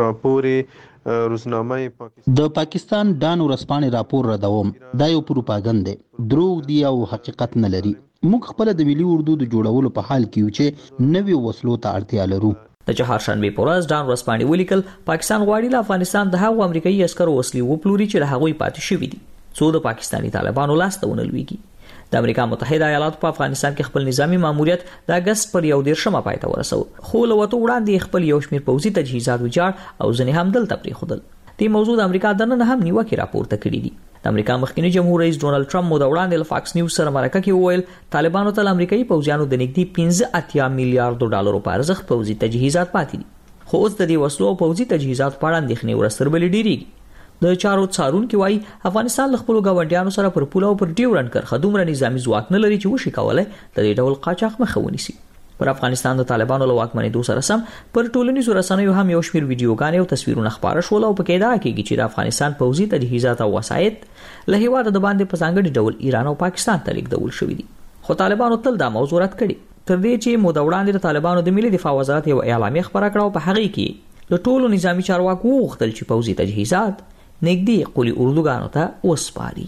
د پاکستان ډان ورځپاڼې راپور را دوم دا یو پروپاګاندا دروغ دی او حقیقت نه لري. موږ خپل د ملي اردو د جوړولو په حال کې یو چې نوې وسلو ته اړتیا لرو. د چهارشنبه په ورځ ډان ورځپاڼې ولیکل پاکستان غواړي له افغانستان د هغو امریکایي عسکرو وسلې وپلوري چې له هغوی پاتې شوي دي څو د پاکستاني طالبانو لاس ته ونه لويږي. د امریکا متحده ایالاتو په افغانستان کې خپل نظامی ماموریت د اگست پر 11 پای ته ورسو خو له وته وړاندې خپل یو شمېر پوځي تجهیزات وجاړ او ځنې هم دلته پریښودل. دې موضوع د امریکا دننه هم نیوکه راپورته کړې دي. د امریکا مخکنی جمهور رئیس ډونالد ټرمپ مو د وړاندې له فاکس نیوز سره مرکه کې وویل طالبانو ته امریکایي پوځیانو د نږدې 15 میلیارډ ډالرو په ارزښت پوځي تجهیزات پاتې دي. خو اوس د دې وسلو او پوځي تجهیزات په اړه اندېښنې ورستربلې ډېریږي. د چارو څارونکو وايي افغانستان له خپل ګاونډیانو سره پر پوله او پر ډیورنډ کرښه دومره نظامی ځواک نه لري چې وشي کولای د دې ډول قاچاق مخه ونیسي. پر افغانستان د طالبانو له واکمنېدو سره سم پر ټولنیزو رسنیو هم یو شمېر ویډیوګانې او تصویرونه خپاره شول او پکې دا کېږي چې د افغانستان پوځي تجهیزات او وسایط له هیواد د باندې په ځانګړي ډول ایران او پاکستان ته لیږدول شوي دي. خو طالبانو تل دا موضوع رد کړي تر دې چې مو د وړاندې د طالبانو د ملي دفاع وزارت یو اعلامیه خپاره کړه او په هغه کې له ټولو نظامی چارواکو وغوښتل چې پوځي تجهیزات نږدې قولي اردوګانو ته وسپاري.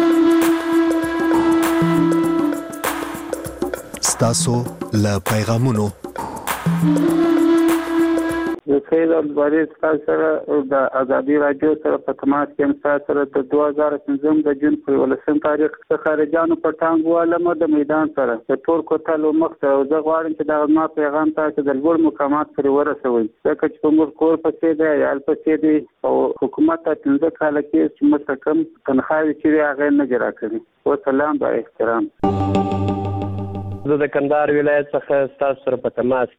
ستاسو له پیغامونو د سید الباری سره د ازادي راډیو سره په تماس کې سره د 2015 د جون په 18 تاریخ څخه خارجانو په ټانګ والمه د میدان سره د تور کوتل مخ ته زه غواړم چې دا ما پیغام تاسو د لوړ مقامات پرې ورسوي ځکه چې په موږ کور پسې دی یا پسې دی او حکومت ته څنګه کال کې چې مستقیم تنخواهي چې هغه نه جرا کوي. والسلام با احترام. زه د کندهار ولایت څخه تاسو سره په تماس کې یم.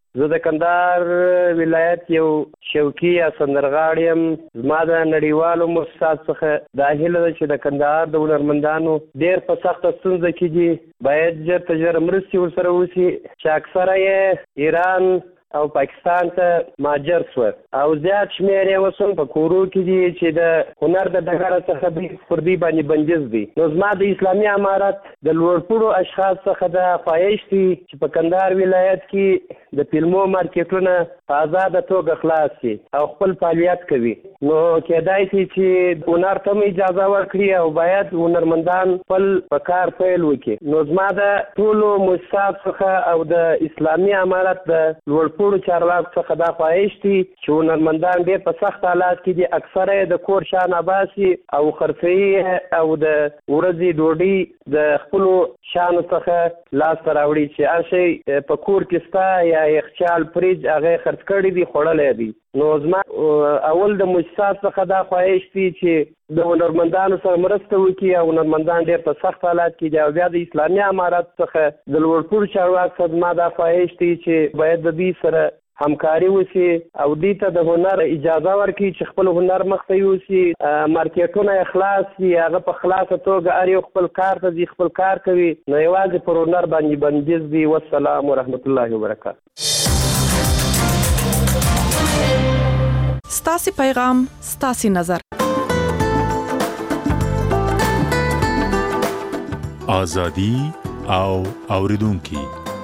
زه د کندهار ولایت یو شوقي یا سندرغاړی یم. زما د نړیوالو مؤسساتو څخه دا هیله ده چې د کندهار د هنرمندانو ډېر په سخته ستونزه کې دي، باید ژر تر ژره مرستې ورسره وشي چې اکثره یې ایران او پاکستان ته مهاجر شوه او زیات شمېر یې اوس هم په کورو کې دي چې د هنر د ډګره څخه دوی پر دوی باندې بندیز دي. نو زما د اسلامي امارت د لوړپوړو اشخاص څخه دا خواهش دی چې په کندهار ولایت کې د فلمو مارکیټونه په ازاده توګه خلاص شي او خپل فعالیت کوي. نو کېدای شي چې هنر ته هم اجازه ورکړي او باید هنرمندان خپل په کار پیل وکړي. نو زما د ټولو مؤسساتو څخه او د اسلامي امارت د لوړ ټولو چارواکو څخه دا خواهش دي چې هنرمندان ډېر په سخت حالات کې دي، اکثره یې د کور شان باسي او خرڅوي او د ورځې ډوډۍ د خپلو شانو څخه لاسته راوړي چې هر شی په کور کې ستا یا یخچال فریج هغه یې خرڅ کړي دي، خوړلی دي. نو زما اول د مؤسسات څخه دا خواهش دي چې د هنرمندانو سره مرسته وکړي او هنرمندان ډېر په سخت حالات کې دي او بیا د اسلامي امارت څخه د لوړپوړو چارواکو څخه زما دا خواهش دي چې باید د دوی سره همکاري وشي او دوی ته د هنر اجازه ورکړي چې خپل هنر مخته یوسي، مارکیټونه یې خلاص وي، هغه په خلاصه توګه هر یو خپل کار ته ځي، خپل کار کوي، نو یوازې پر هنر باندې بندیز دي. والسلام ورحمت الله وبرکاته. ستاسو پیغام، ستاسو نظر. آزادی او اوریدونکي.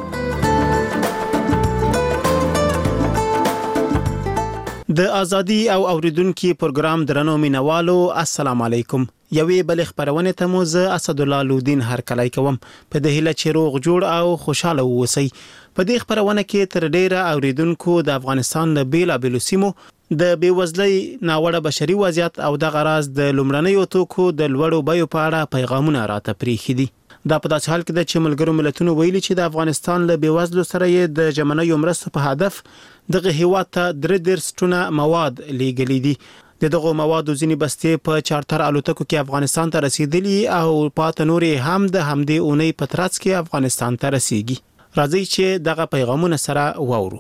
د ازادي او اوریدونکو پروګرام درنو مینوالو السلام علیکم. یوې بل خبرونه ته مو زه اسد الله لودین هرکلی کوم په د هیله چې روغ جوړ او خوشاله اوسئ. په دې خبرونه کې تر ډیره اوریدونکو د افغانستان له بیلابېلو سیمو د بیوزلۍ، ناوړه بشري وضعیت او د غراض د لومړنیو توکو د لوړو بیو په اړه پیغامونه راته پریښي دي. دا په داسې حال کې د چې ملګرو ملتونو ویلي چې د افغانستان له بیوزلو سره یې د ژمنیو مرستو په هدف دغه هیواد ته 33 ټنه مواد لیږلي دي. دغه موادو ځینې بستې په چارتر الوتکو کې افغانستان ته رسیدلي او پاته نورې هم د همدې اونۍ په ترڅ کې افغانستان ته رسیږي. راځي چې دغه پیغامونه سره واورو.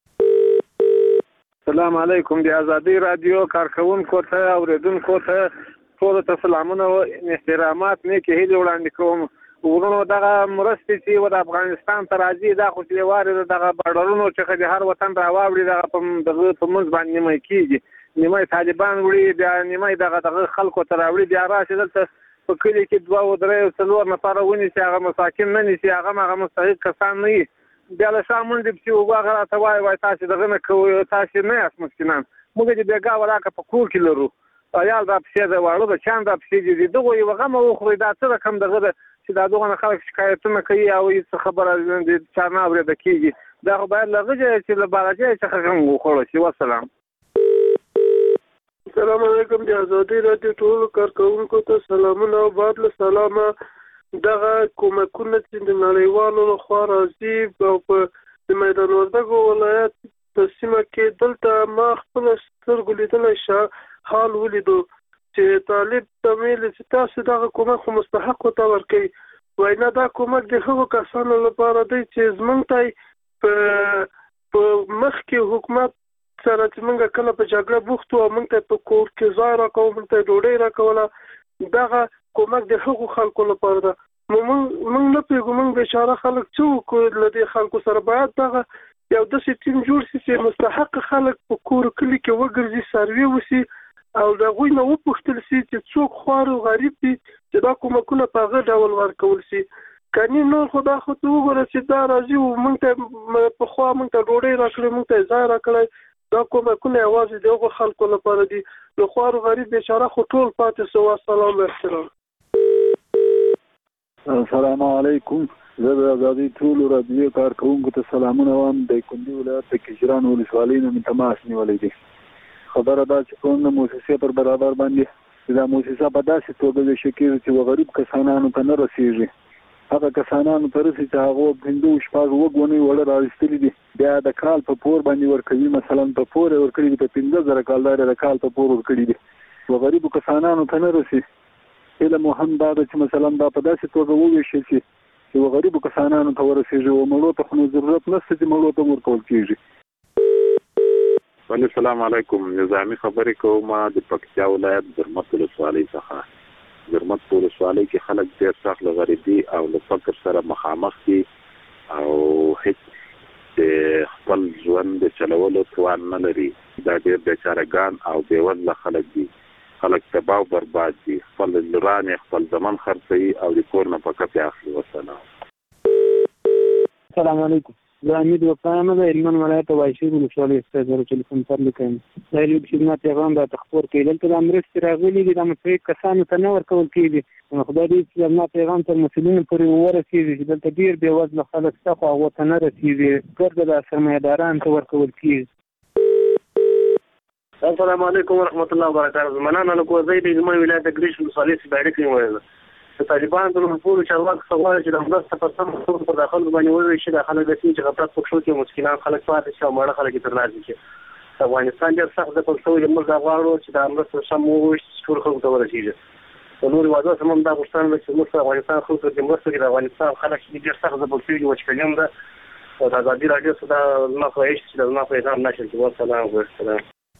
السلام علیکم. د ازادي رادیو کارکونکو ته او اوریدونکو ته ټول ته سلامونه او احترامات نیکه هیله وړاندې کوم. ورونو دغه مرستې چې د افغانستان ته راځي دا خو چې واره دغه بارډرونو چې د هر وطن راوړي دغه په منځ باندې نیمه کېږي، نیمه طالبان وړي، بیا نیمه دغه خلکو ته راوړي، بیا راشي دلته په کلي کې 2 او 3 او 4 نفره ونیسي، هغه مساکین نه نیسي، هغه مستحق کسان نه وي، بیا له شا منډې پسې وګه راته وایي تاسې دغه نه کوئ، تاسې نه یاست مسکینان، موږ چې بېګا ولاکه په کور کې لرو، عیال را پسې ده، واړه بچیان را پسې دي، دغو یې غمه وخورئ، دا څه رقم دغه ده چې دا دغه خلک شکایتونه کوي او هیڅ خبره چا نه اورېده کېږي. دا خو باید له هغه ځایه چې له باغجیه څخه غم وخوړل شي. والسلام. السلام علیکم. د ازادي راډیو ټولو کارکونکو ته سلامونه او بعد له سلامه. دغه کومکونه چې د نړیوالو لخوا راځي او په د میدان وردګو ولایت په سیمه کې دلته ما خپل سترګو لیدلی حال ولیدو چې طالب ته ویل چې تاسو دغه کومک خو مستحق ته ورکوئ، وایي دا کومک د هغو کسانو لپاره دی چې زموږ ته په مخکې حکومت سره چې موږ کله په جګړه بوخت وو او موږ ته په کور کې ځای راکوه، موږ ته ډوډۍ راکوله، دغه کومک د هغو خلکو لپاره ده. موږ نه پوهېږو موږ بیچاره خلک څه وکړو، له دې خلکو سره باید دغه یو داسې ټیم جوړ شي چې مستحق خلک په کور کلي کې وګرځي، سروې وشي او د هغوی نه وپوښتل شي چې څوک خوار او غریب دي چې دا کومکونه په هغه ډول ورکول شي. کني نور خو دا خو ته وګوره چې دا راځي او موږ ته پخوا موږ ته ډوډۍ راکړې، موږ ته ځای راکړی، دا کومکونه یوازې د هغو خلکو لپاره دي، نو خوار او غریب بیچاره خو ټول پاتې شو. السلام احترام. السلام علیکم. زه د ازادي ټولو رادیو کارکونکو ته سلامونه وایم. د کندي ولایت د کجران ولسوالۍ نه مې تماس نیولی دی. خبره دا چې کومه موسسه پر برابر باندې دا موسسه په داسې توګه ویشل کېږي چې غریب کسانانو ته نه رسیږي، هغه کسانانو ته رسي چې هغه 5 وګونی وړ راوستلي دي، بیا د کال په پور باندې ورکوي، مثلا په پور ورکړي دي، په 15,000 کالدار د کال په پور ورکړي دي، غریب کسانانو ته نه رسي. علم هم دا چې مثلا دا په داسې توګه وویشل شي چې غریب کسانانو ته ورسیږي او مړو ته خو ضرورت نشته چې مړو ته ورکول کیږي. السلام علیکم. نظامی خبرې کوم د پکتیا ولایت زرمت ولسوالۍ څخه. زرمت ولسوالۍ کې خلک ډېر سخت له غریبي او له فقر سره مخامخ دي او هیڅ د خپل ژوند د چلولو توان نه لري. دا ډېر بیچارهګان او بېوزله خلک دي. خلک تباه او برباد دي. خپل لوران خپل زمان خرڅوي او د کور نه په کفې اخلي. وسلام. السلام علیکم. زه امید وقایم د هلمند ولایت وایشي ولسوالۍ څخه زه ټلیفون سره لیکم. دا یو خدمت پیغام د تخپور کې دلته د مرستې راغلي دي د مسؤل کسانو ته نه ورکول کېږي. خدای دې چې زما پیغام تر مسؤلینو پورې ورسیږي چې دلته ډېر بېوزله خلک شته خو هغو ته نه رسیږي. ګرده د سرمایه‌دارانو ته ورکول کېږي. السلام علیکم ورحمۃ اللہ وبرکاتہ. مننه له کوزۍ د هلمند ولایت د ګریش ولسوالۍ څخه اړیکې نیولې. د طالبانو د ټولو چارواکو څخه غواړي چې د مرسته په سم ډول په داخل باندې وویشي. د خلک د سیمې چې غفلت پکښو کې مسکینان خلک پاتې شي او ماړه خلک یې ترلاسه کړي. افغانستان ډېر سخت ځپل شوی دی. موږ دا غواړو چې دا مرسته سم وویشي چې ټولو خلکو ته ورسېږي. د نورو هېوادونو څخه هم دا غوښتنه ده چې موږ د افغانستان خلکو ته مرسته وکړي. د افغانستان خلک ډېر سخت ځپل شوي دي. وچکالي هم ده او د ازادي راډیو څخه دا زما خواهش چې زما پیغام نشر کړي. والسلام علیکم.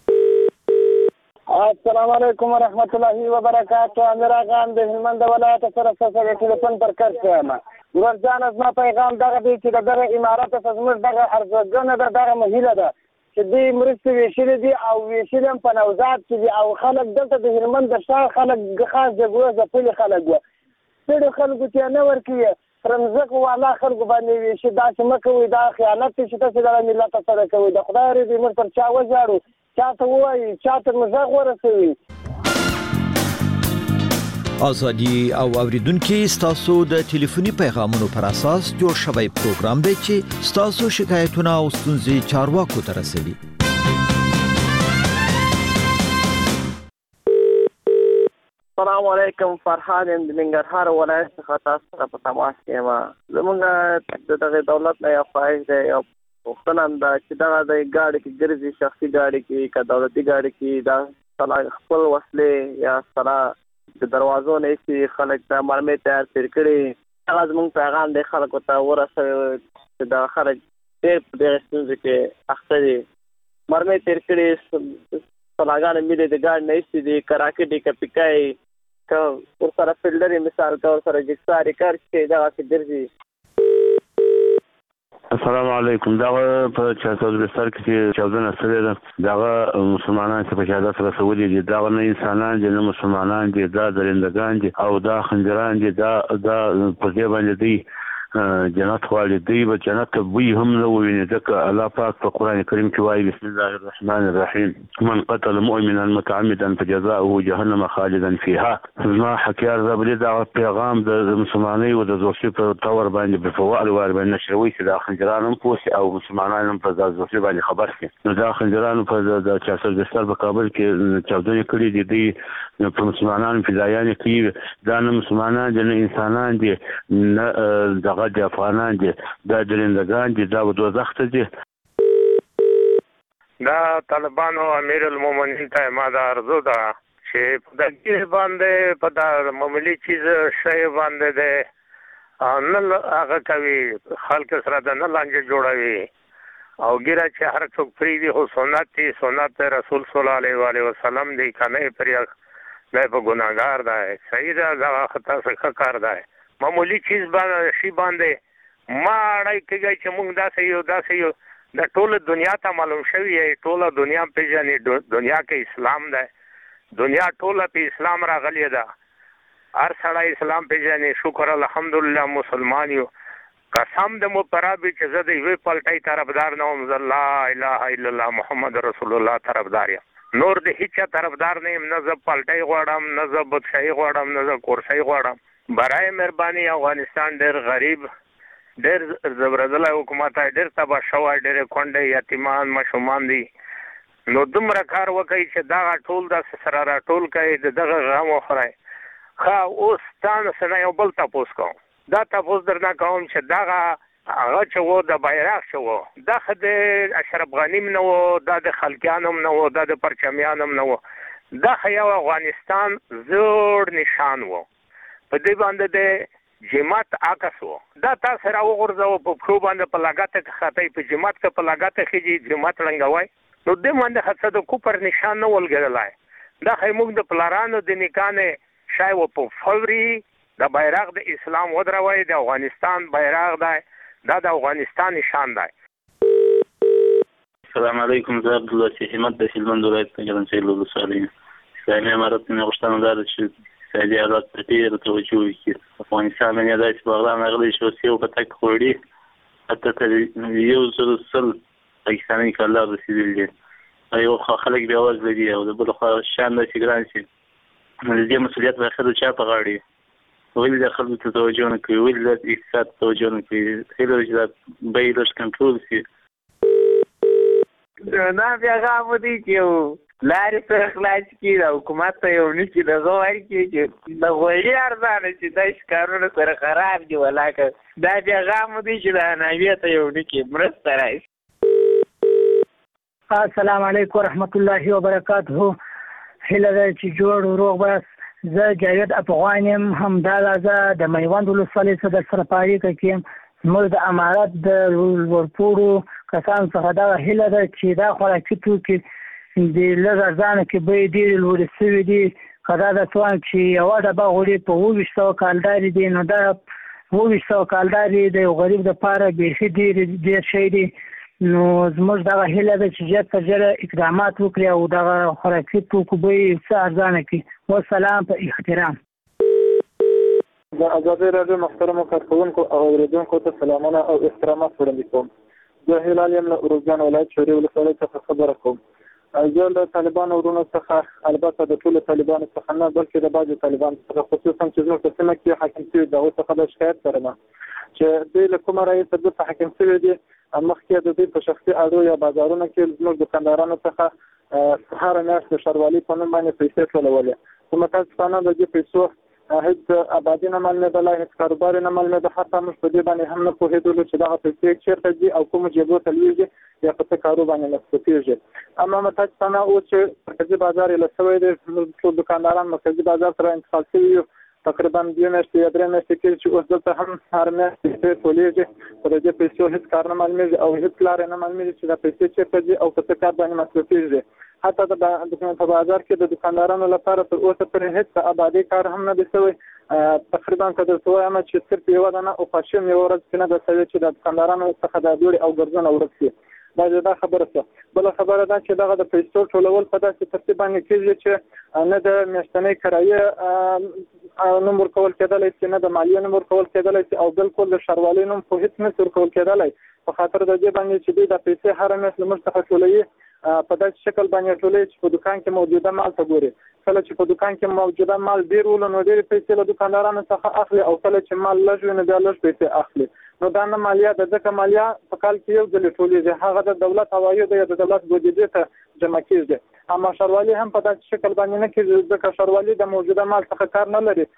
السلام علیکم ورحمۃ اللہ وبرکاتہ. امیر خان د هلمند ولایت سره ټلیفون پر کار کوم. ورځان زما پیغام دغه دی چې دغه امارات څخه زموږ دغه ارزګنه دغه مهیله ده چې دې مرستې ویشلې دي او ویشلې هم په نوزاد کې دي او خلک دلته د هلمند د شاه خلک خاص جګړه ځپلي خلک وو. ډېرو خلکو ته نه ورکوي. پر مځکو والا خلکو باندې ویشي. داسې مه کوئ. دا خیانت دی چې تاسې دغه ملت سره کوئ. د خدای رضا موږ پر چا وژاړو. چاته وایي چاته مزاق ورسوي. ازادي او اوریدونکو ستاسو د ټلیفوني پیغامونو پر اساس جوړ شوی پروګرام دی چې ستاسو شکایتونه او ستونزې چارواکو ته رسوي. السلام علیکم. فرحان د ننګرهار ولایت څخه تاسو سره په تماس کې یم. زموږ دغه دولت نه یو خواهش دی او وختونه دا چې دغه د ګاډي کې ګرځي شخصي ګاډي کې که دولتي ګاډي کې دا خپل وسلې یا سره د دروازو نه چې خلک ته مرمۍ تیار تیر کړي. هغه زموږ پیغام دی خلکو ته ورسوي چې دا خلک ډېر په دغه ستونزو کې اخته دي. مرمۍ تیر کړي سلاګانې ملي د ګاډي نه ایستي دي. که راکټ یې که پیکای که ورسره فیلډر یې مثال که ورسره جکساري کار چې دغسې ګرځي. السلام علیکم. دغه په چاودنه کې چاودنه سره دغه مسلمانان چې په شهادت رسولي دي دغه نه انسانان دي نه مسلمانان دي. دا درندگان دي او دا خنجران دي. دا په دې باندې دي جنت غواړي. دوی به جنت ته بوی هم نه وویني ځکه الله پاک په قرآن کریم کې وایي بسم الله الرحمن الرحیم من قتل مؤمنا متعمدا فجزاؤه جهنم خالدا فيها. زما حکیار زبري دا پیغام د مسلمانۍ او د زوسي په تور باندې په فوال باندې نشروي چې دا خنجران هم پوسي او مسلمانان هم په زوسي باندې خبر شي. نو دا خنجران په د چاسر دستر په کابل کې چاودنه کړې دي. په مسلمانانو فدایان کوي. دا نه مسلمانان دي نه انسانان دي نه دغه د افغانان دي. دا درندگان دي. دا دوزخ ته دي. دا طالبانو امیر المؤمنین ته ما دا ارزو ده چې په دې باندې په دا معمولی چیز شی باندې ده نه هغه کوي خلک سره د نه لانجه جوړوي او ګیره چې هر څوک فری دي خو سنت دي. سنت رسول صلی الله علیه و سلم دی کنه پریا نه په ګناګار ده. صحیح ده. دا خطا څخه کار ده. معمولی چیز باندې شی باندې ما اړای کېږي چې موږ داسې یو د ټوله دنیا ته معلوم شوی دی. ټوله دنیا پیژني. دنیا کې اسلام ده. دنیا ټوله په اسلام راغلی ده. هر سړی اسلام پیژني. شکر الحمدلله مسلمان یو. قسم د مو پرابي چې زه د یوې پلټۍ طرفدار نه وم. زه لا اله الا الله محمد رسول الله طرفدار یم. نور د هیڅ طرفدار نه یم. نه زه پلټۍ غواړم نه زه بادشاهي غواړم نه زه کورسۍ غواړم. برای مهرباني افغانستان ډېر غریب ډېر زبردله حکومت دی. ډېر تباه شوی. ډېرې کونډې یتیمان ماشومان دي. نو دومره کار وکړئ چې دغه ټول داسې سره راټول کړئ د دغه غم وخورئ. ښه اوس تا نه یو بل تپوس کوم. دا تپوس درنه کوم چې دغه هغه چې و د بیرغ چې و دا د اشرف غني هم نه و. دا د خلقیان هم نه و. دا د پرچمیان هم نه و. دا یو افغانستان زوړ نشان و. په دې باندې د جماعت عکسو دا تاسو را وګورځو په خو باندې په لګاته خاطی په جماعت کې په لګاته خېږي جماعت رنګوي نو د باندې حسد کو پر نشان نه ولګلای دا خیموږ د پلارانو د نکانه شای و په فوري د بیرغ د اسلام ودروي د افغانستان بیرغ دا د افغانستان نشان دی. السلام علیکم زه عبدالله احمد د هلمند ولایت څخه یم ولسوالۍ اسلامي امارت نه غوښتنه ده چې سعودي عرب ته ډېر توجه وکړي. افغانستان نه داسې بغداد غلي شو سیو په تک خوړي حتی تر یو سل پاکستاني کلاب رسیدل دي ایو خلک بیا واز لري او د بل خو شان د سیګران شي د دې مسولیت په خاطر چا په غاړي ولې د خلکو ته توجه نه کوي ولې د اقتصاد توجه نه کوي هله چې بیلش کنټرول شي نه بیا غو دي چې لارې سره خلاص کی د حکومت ته یو نشي د غوړ کی چې د غوړی ارزانه چې د ښکارونو سره خراب دي ولاکه دا بیا غو دي چې د ناویه ته یو نکی مرسته راځي. السلام علیکم ورحمت الله وبرکاته. هله چې جوړ روغ بس زه جاوید افغان یم همداله زه د میوند ولسوالۍ څخه در سره پاړیکه کې زموږ د امارت د ورپوړو کسانو څخه دا هیله ده چې دا خوراکي توکي د لږ ارزانه کې بیې ډېرې لوړې شوي دي که دا د توان چې یوه ډبه غوړي په 2700 کالدارې دي نو دا 2700 کالدارې د یو غریب دپاره بیخي ډېر شی دی نو زموږ دغه هیله ده چې ژر تر ژره اقدامات وکړي او دغه خوراکي توکو بیې څه ارزانه کړي. والسلام په احترام. د ازادي راډیو محترمو کارکوونکو او اورېدونکو ته سلامونه او احترامات وړاندې کوم. زه هلال یم له اروزګان ولایت شوري ولسوالۍ څخه خبره کوم. زه له طالبانو ورونو څخه البته د ټولو طالبانو څخه نه بلکې د بعضو طالبانو څخه خصوصا چې زموږ په سیمه کې حاکم شوي د هغوی څخه د شکایت سره نه چې دوی له کومه رایې څخه دلته حاکم شوي دي مخکې د دوی په شخصي اړو یا بازارونو کې زموږ دکاندارانو څخه هره میاشت د ښاروالۍ په نوم باندې پیسې ټولولې خو متاسفانه د دې پیسو هیڅ آبادي نه معلومېدله هیڅ کاروبار نه معلومېده حتی موږ په دې باندې هم نه پوهېدلو چې دغه پیسې چېرته ځي او کومو جېبو ته لوېږي یا په څه کارو باندې مصرفېږي. اما متاسفانه اوس چې مرکزي بازار یې له شوی دی ټول دکانداران مرکزي بازار سره انتقال شوي یو تقریبا 2 میاشتې یا 3 میاشتې کېږي چې اوس دلته هم هر میاشت پیسې ټولېږي خو د دې پیسو هېڅ کار نه معلومېږي او هېڅ لارې نه معلومېږي چې دا پیسې چېرته ځي او په څه کار باندې مصرفېږي. حتی په بازار کې د دکاندارانو لپاره تر اوسه پورې هېڅ آبادي کار هم نه دی شوی. تقریبا که درته وایم چې صرف یوه دانه اوپاشن یوه ورځ کې نه ده شوې چې د دکاندارانو څخه د دوړې او ګرځونه ورک شي. دا خبره شوه. بله خبره ده چې دغه د پیسو ټولول په داسې ترتیب باندې کېږي چې نه د میاشتنۍ کرایې نوم ورکول کېدلی شي نه د مالیې نوم ورکول کېدلی شي او بالکل د ښاروالۍ نوم خو هېڅ نشي ورکول کېدلی په خاطر د دې باندې چې دوی د پیسې هره میاشت له موږ څخه ټولوي په داسې شکل باندې ټولوي چې په دکان کې موجوده مال ته ګوري. کله چې په دکان کې موجوده مال ډېر ولو نو ډېرې پیسې له دکاندارانو څخه اخلي او کله چې مال لږ وي نو بیا لږ پیسې اخلي. نو دا نه مالیه ده ځکه مالیه په کال کې یو ځلې ټولېږي هغه د دولت عوایدو یا د دولت بودیجې ته جمع کېږي. اما ښاروالي هم په داسې شکل باندې نه کېږي ځکه ښاروالي د موجوده مال څخه کار نه لري.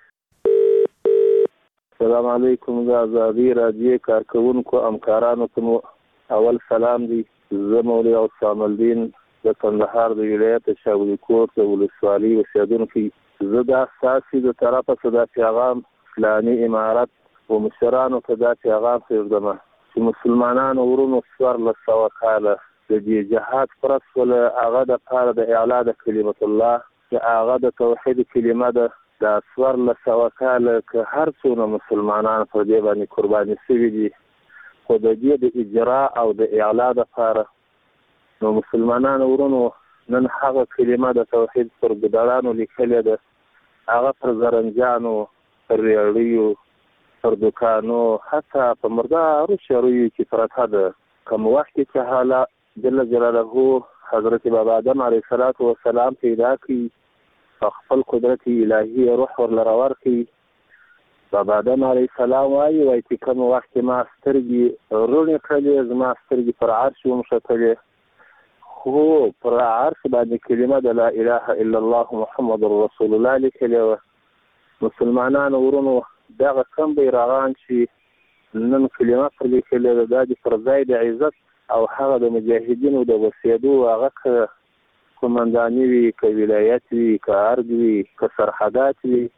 السلام علیکم د ازادي راډیو کارکوونکو همکارانو ته اول سلام دی. زه مولوي عثمان الدین د کندهار د ولایت شاولی کوټ د ولسوالۍ اوسېدونکی. زه دا ستاسې د طرفه څه دا پیغام اسلامي امارت و مشرانو ته دا پیغام پرېږدم چې مسلمانانو ورونو 1400 کاله د دې جهاد فرض شوله هغه دپاره د اعلا د کلمت الله چې هغه د توحید کلمه ده دا 1400 کاله که هر څونه مسلمانان په دې باندې قرباني شوي دي خو د دې د اجرا او د اعلا دپاره نو مسلمانانو ورونو نن هغه کلمه د توحید پر ګدړانو لیکلې ده هغه پر زرنجانو پر ریاړیو پر دوکانو حتی په مردارو شروعو کې پرته ده. کوم وخت کې چې حالا جل جلاله حضرت بابا آدم علیه السلام پیدا کړي خپل قدرت الهي روح ورله ورکړي. بابا آدم علیه السلام وایي چې کوم وخت کې ما سترګې روڼې کړلې زما سترګې پر عرش ومښتلې خو پر عرش باندې کلمه د لا اله الا الله محمد رسول الله لیکلې وه. مسلمانانو ورونو دغه کم بیرغان چې نن کلمه پر لیکلې ده دا د پر ځای د عزت او هغه د مجاهدینو د وسیدو هغه که قمنداني وي که ولایت وي که ارګ وي که سرحدات وي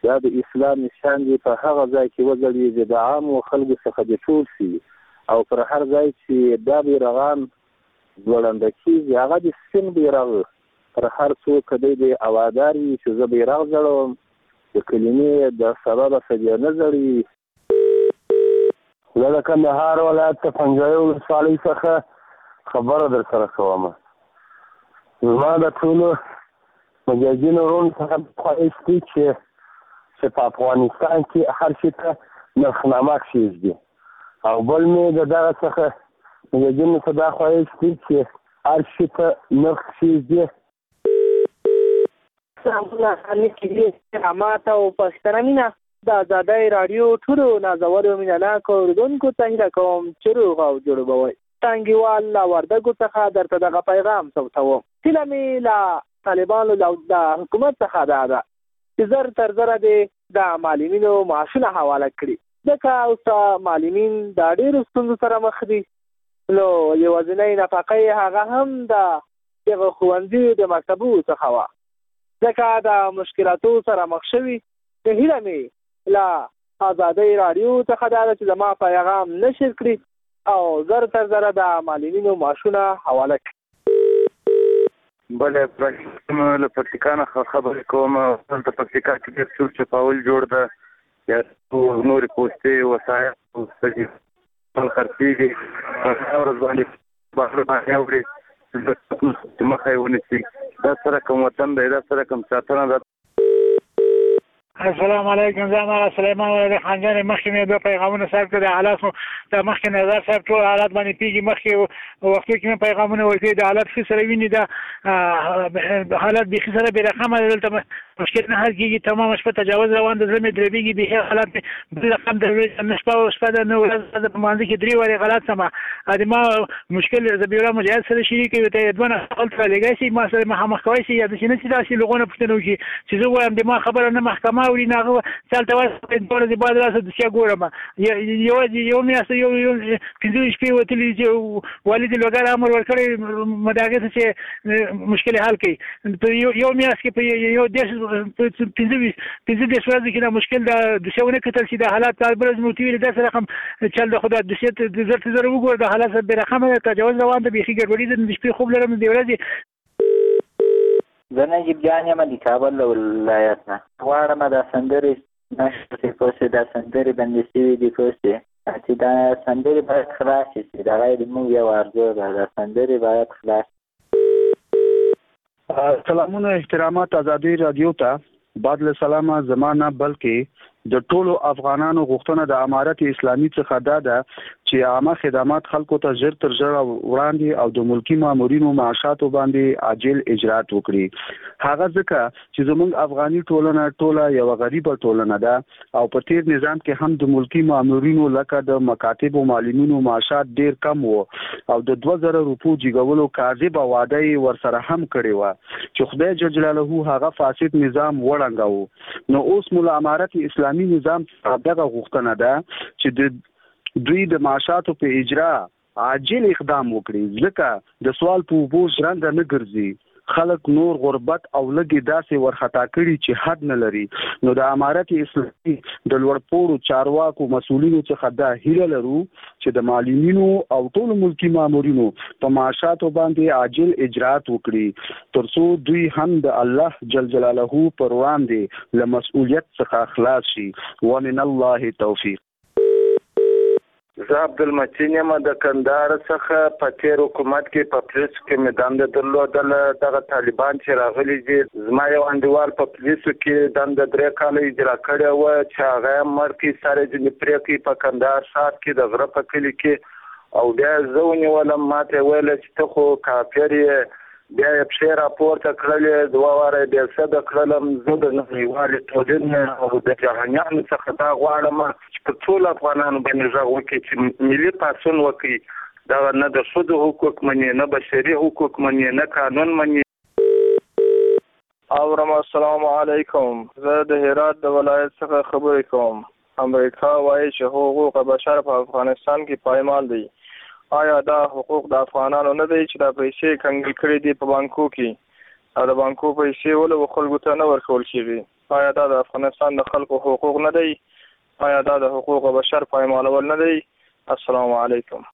دا د اسلام نشان دی. په هغه ځای کې وځلېږي د عامو خلکو څخه د ټول شي او پر هر ځای چې دا بیرغان ځوړنده کېږي هغه د سپین بیرغ پر هر څوک دی د اوادار وي چې زه بیرغ ځړوم د کلمې د سببه څه نه ځړي. زه د کندهار ولایت د پنجوایي ولسوالۍ څخه خبره در سره کوم. زما د ټولو مجاهدینو وروڼو څخه خواهش دی چې په افغانستان کې هر شي ته نرخنامه کښېږدي او بل مې د دغه څخه مجاهدینو ته دا خواهش دی چې هر شي ته نرخ کښېږدي. ماته او پښتنه مینه د ازادۍ راډیو ټولو نازولو مینهناکو اورېدونکو ته هیله کوم چې روغ او جوړ به وئ. ټانګیوال له وردګو څخه درته دغه پیغام ثبتوم. هیله مې له طالبانو د حکومت څخه دا ده چې زر تر زره دې د معلمینو معاشونه حواله کړي، ځکه اوس معلمین د ډېرو ستونزو سره مخ دي. نو یوازینۍ نفقه یې هغه هم د دغه ښوونځیو د مکتبو څخه وه، ځکه د مشکلاتو سره مخ شوي. هیله مې له ازادۍ راډیو څخه دا ده چې زما پیغام نشر کړي او زر تر زره د معلمینو معاشونه حواله کړي. بله ابراهیم له پکتیکا نه خبرې کوم. دلته پکتیکا کې ډېر چور چپاول جوړ ده، یا نورې پوستې وسایل خرڅېږي، په هغه ورځ باندې بهر باندې اوري چې مخه یې ونیسي. دا سره کوم وطن دی، دا سره کوم ساتنه ده. السلام علیکم. زه ما سلیمان ولد خانجان مخکې مې دوه پیغامونه صاحب کړ. د حالات د مخکې نظر صاحب ټول حالات باندې پیږي. مخکې وختو کې مې پیغامونه ورکړي د حالات ښه سره ویني، د حالات بیخي سره بې رقمه دلته مشکل نه حل کېږي. تمامه شپه تجاوز روان د زړه مې دربېږي. بیخي حالات مې بل رقم د نه شپه ده نه ورځ په مانځه کې 3 وارې غلط سمه د ما مشکل زبیره مجاهد سره شریک وي ته دوه خپل ته لګای شي ما سره مخامخ کوي شي یا د شنه چې داسې لغونه پښتنو کې چې زه وایم د ما خبره نه محکمه وري نه هغه چلته واسه دوه د بعد راځه د څه ګورم یو میاشت یو 15 شپې وتلی چې والد لوګر امر ورکړي مداګه چې مشکل حل کړي. یو میاشت کې په یو 15 ورځې کې دا مشکل د څونه کتل چې د حالات کاربرز موتیوي د سره رقم چل د خدای د ست د زرت زره وګور د حالات به رقم تجاوز روان د بیخي ګډوډي د شپې خوب لرم د ورځې. زه نجیب جان یم د کابل ولایت نه. غواړم د سندرې نشته پوسې د سندرې بندې شوي دي پوسې چې دا سندرې باید خلاص شي. دا غیر موږ یو ارزو ده د سندرې باید خلاص. سلامونه احترامات ازادي رادیو ته بعد له سلامه زمانہ بلکې د ټولو افغانانو غوښتنه د امارت اسلامي څخه ده چې عامه خدمات خلکو ته ژر تر ژره وړاندې او د ملکی مامورینو معاشاتو باندې عاجل اجرات وکړي. هغه ځکه چې زموږ افغاني ټولنه ټوله یو غریبه ټولنه ده او په تیر نظام کې هم د ملکی مامورینو لکه د مکاتب او معلمینو معاشات ډیر کم وو او د 2000 روپو جګولو کاذبه وعده ورسره هم کړې و چې خدای جل جلاله هغه فاسد نظام وړانداو. نو اوس مولا امارت اسلامي نظام دغه غوښتنه ده چې دوی د معاشاتو په اجرا عاجل اقدام وکړي، ځکه د سوال په وبو ژرنده نه ګرځي. خلک نور غربت او لګي داسې ورخطا کړي چې حد نه لري. نو د امارت اسلامي د لوړپوړو چارواکو مسؤلینو څخه دا هیله لرو چې د معلمینو او ټول ملکی مامورینو په معاشاتو باندې عاجل اجرات وکړي ترڅو دوی هم د الله جل جلاله پر وړاندې له مسؤلیت څخه خلاص شي. ومن الله توفیق. زه عبدالمتین یم د کندهار څخه. په تیر حکومت کې په پولیسو کې مې دنده درلودله. دغه طالبان چې راغلي دي زما یو انډیوال په پولیسو کې دنده 3 کاله اجرا کړې وه چې هغه یې مړ کړي سر یې ځینې پرې کړي په کندهار ښار کې د غره په کلي کې او بیا زه ونیولم. ما ته یې ویله چې ته خو کافر یې. بیا یې پښې راپورته کړلې 2 واره یې بیا سده کړلم. زه د نړیوالې ټولنې او د جهانیانو څخه دا غواړم چې په ټولو افغانانو باندې غږ وکړي چې ملي پاڅون وکړي. دغه نه د ښځو حقوق مني، نه بشري حقوق مني، نه قانون مني. اورم. السلام علیکم. زه د هرات د ولایت څخه خبرې کوم. امریکا وایي چې حقوق بشر په افغانستان کې پایمال دي. آیا دا حقوق د افغانانو نه دی چې دا پیسې کنګل کړي دي په بانکو کې او د بانکو پیسې ولې خلکو ته نه ورکول کېږي؟ آیا دا د افغانستان د خلکو حقوق نه دی؟ آیا دا د حقوق بشر پایمالول نه دی؟ السلام علیکم.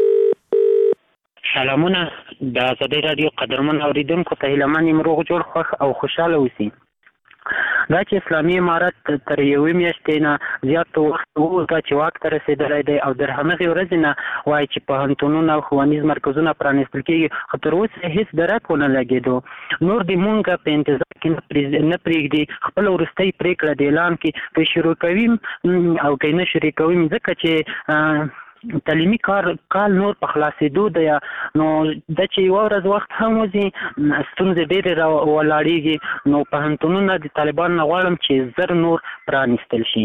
سلامونه. د آزادۍ رادیو قدرمن اوریدونکو ته هیله من یم روغ جوړ خوښ او خوشحاله اوسئ. دا چې اسلامي امارت تر یوې میاشتې نه زیات وخت وروسته چې واک ته رسېدلی دی او در همغې ورځې نه وایي چې پوهنتونونه او ښوونیز مرکزونه پرانیستل کېږي، خو تر اوسه هېڅ درک ونه لګېدو. نور دې مونږ په انتظار کې نه پرېږدي، خپله وروستۍ پرېکړه د اعلان کې که شروع کوي او که نه شروع کوي، ځکه چې تعلیمي کال نور په خلاصېدو دی، نو دا چې یوه ورځ وخت هم وځي ستونزې ډېرې ولاړېږي. نو پوهنتونونه د طالبانو نه غواړم چې زر نور پرانیستل شي.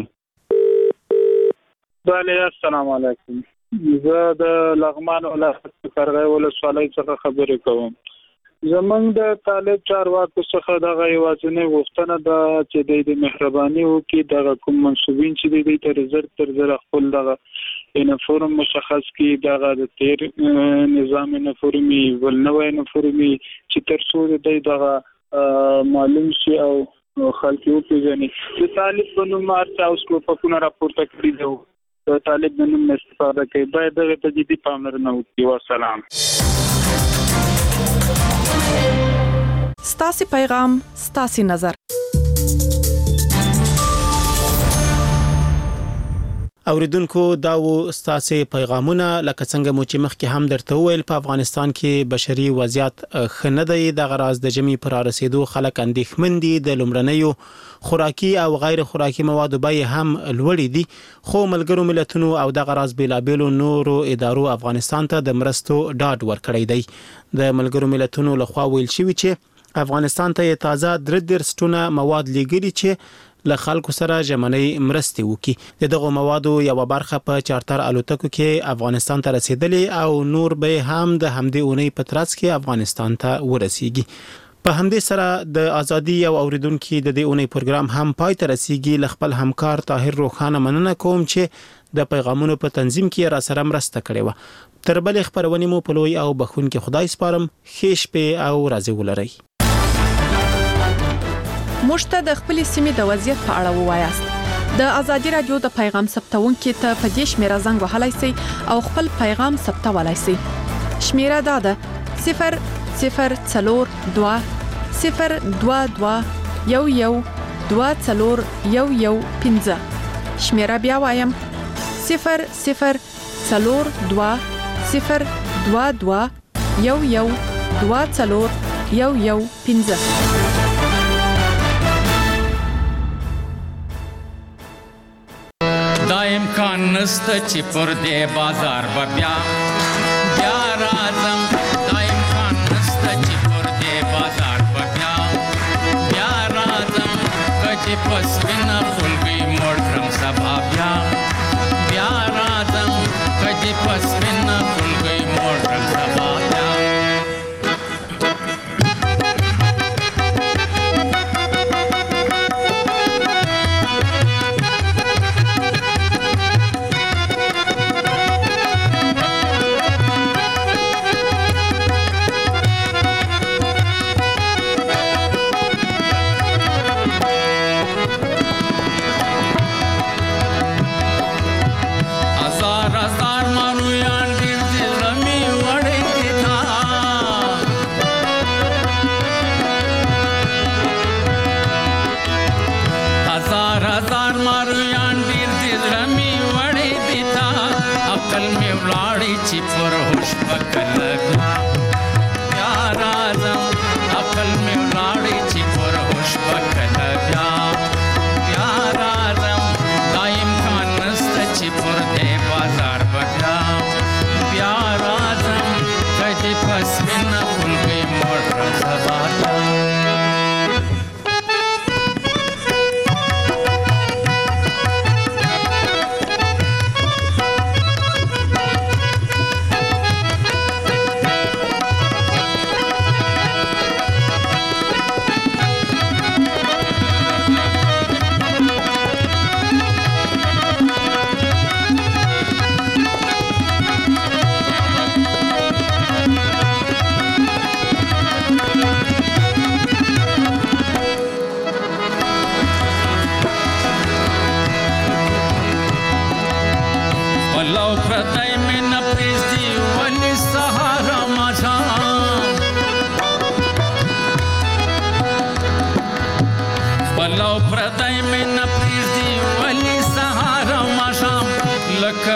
السلام علیکم. زه د لغمان ولایت قرغې ولسوالۍ څخه خبرې کوم. زمونږ د طالب چارواکو څخه دغه یوازینۍ غوښتنه ده چې د مهرباني وکړي دغه کوم منصوبین چې دوی ته تر زر خپل دغه یونیفورم مشخص کړي، دغه د تیر نظام یونیفورمي ول نوی یونیفورمي چې تر څو دوی دغه معلوم شي او خلک وپېژني. د طالب په نوم هر اوس ټوپکونه راپورته کړي دي، د طالب په نوم استفاده کوي، باید دغه ته جدي پاملرنه وکړي. والسلام. ستاسي پیغام ستاسي نظر. اوریدونکو دا و ستاسي پیغامونه، لکه څنګه مو چې مخکې هم درته وویل په افغانستان کې بشري وضعیت ښه نه دی. د غراز د جمی پر رسیدو خلک اندېښمن دي، د لومړنیو خوراکي او غیر خوراکي موادو بیې هم لوړې دي، خو ملګرو ملتونو او د غراز بیلابېلو نورو ادارو افغانستان ته د مرستو ډاډ ورکړی دی. د ملګرو ملتونو لخوا ویل شوی چې افغانستان ته تازه 3 ټنه مواد لیږلي چې له خلکو سره ژمنۍ مرستې وکړي. دغه موادو یو برخه په چارتر الوتکو کې افغانستان ته رسیدلې او نور به هم د همدې اونۍ په ترڅ کې افغانستان ته ورسیږي. په همدې سره د ازادي او اوریدونکو د دې اونۍ پروګرام هم پای ته رسیږي. ل خپل همکار طاهر روخانه مننه کوم چې د پیغامونو په تنظیم کې را سره مرسته کړې و. تر بل خبرونه مو په لوی او بخونکي خدای سپارم. ښه شپه او راځي ولرئ. مشته د خپل سیمې د وضعیت په اړه ووایاست. د ازادي رادیو د پیغام ثبتونکو ته په دې شمیره زنګ وهلای شئ او خپل پیغام ثبتولای شئ. شمیره دا ده 0042 022 11 24 شمیره بیا وایم 0042 022 11 24 دا امکان نسته چې پر دې بازار بیا راځم. دا امکان نسته چې پر دې بازار بیا راځم. کچې پس وینا فلګي موړ کړم سبا بیا راځم. کچې پس وینا فلګي موړ کړم سبا بیا.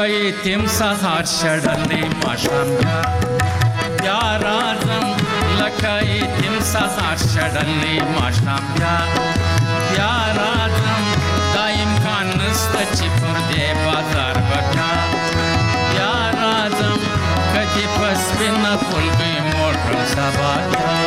لکه تیم سهار شډلې ماښام بیا راځم لکه تیم سهار شډلې ماښام بیا راځم دا امکان نسته چې پر دې بازار بیا راځم کدی په سپینه خولګۍ موټر سبا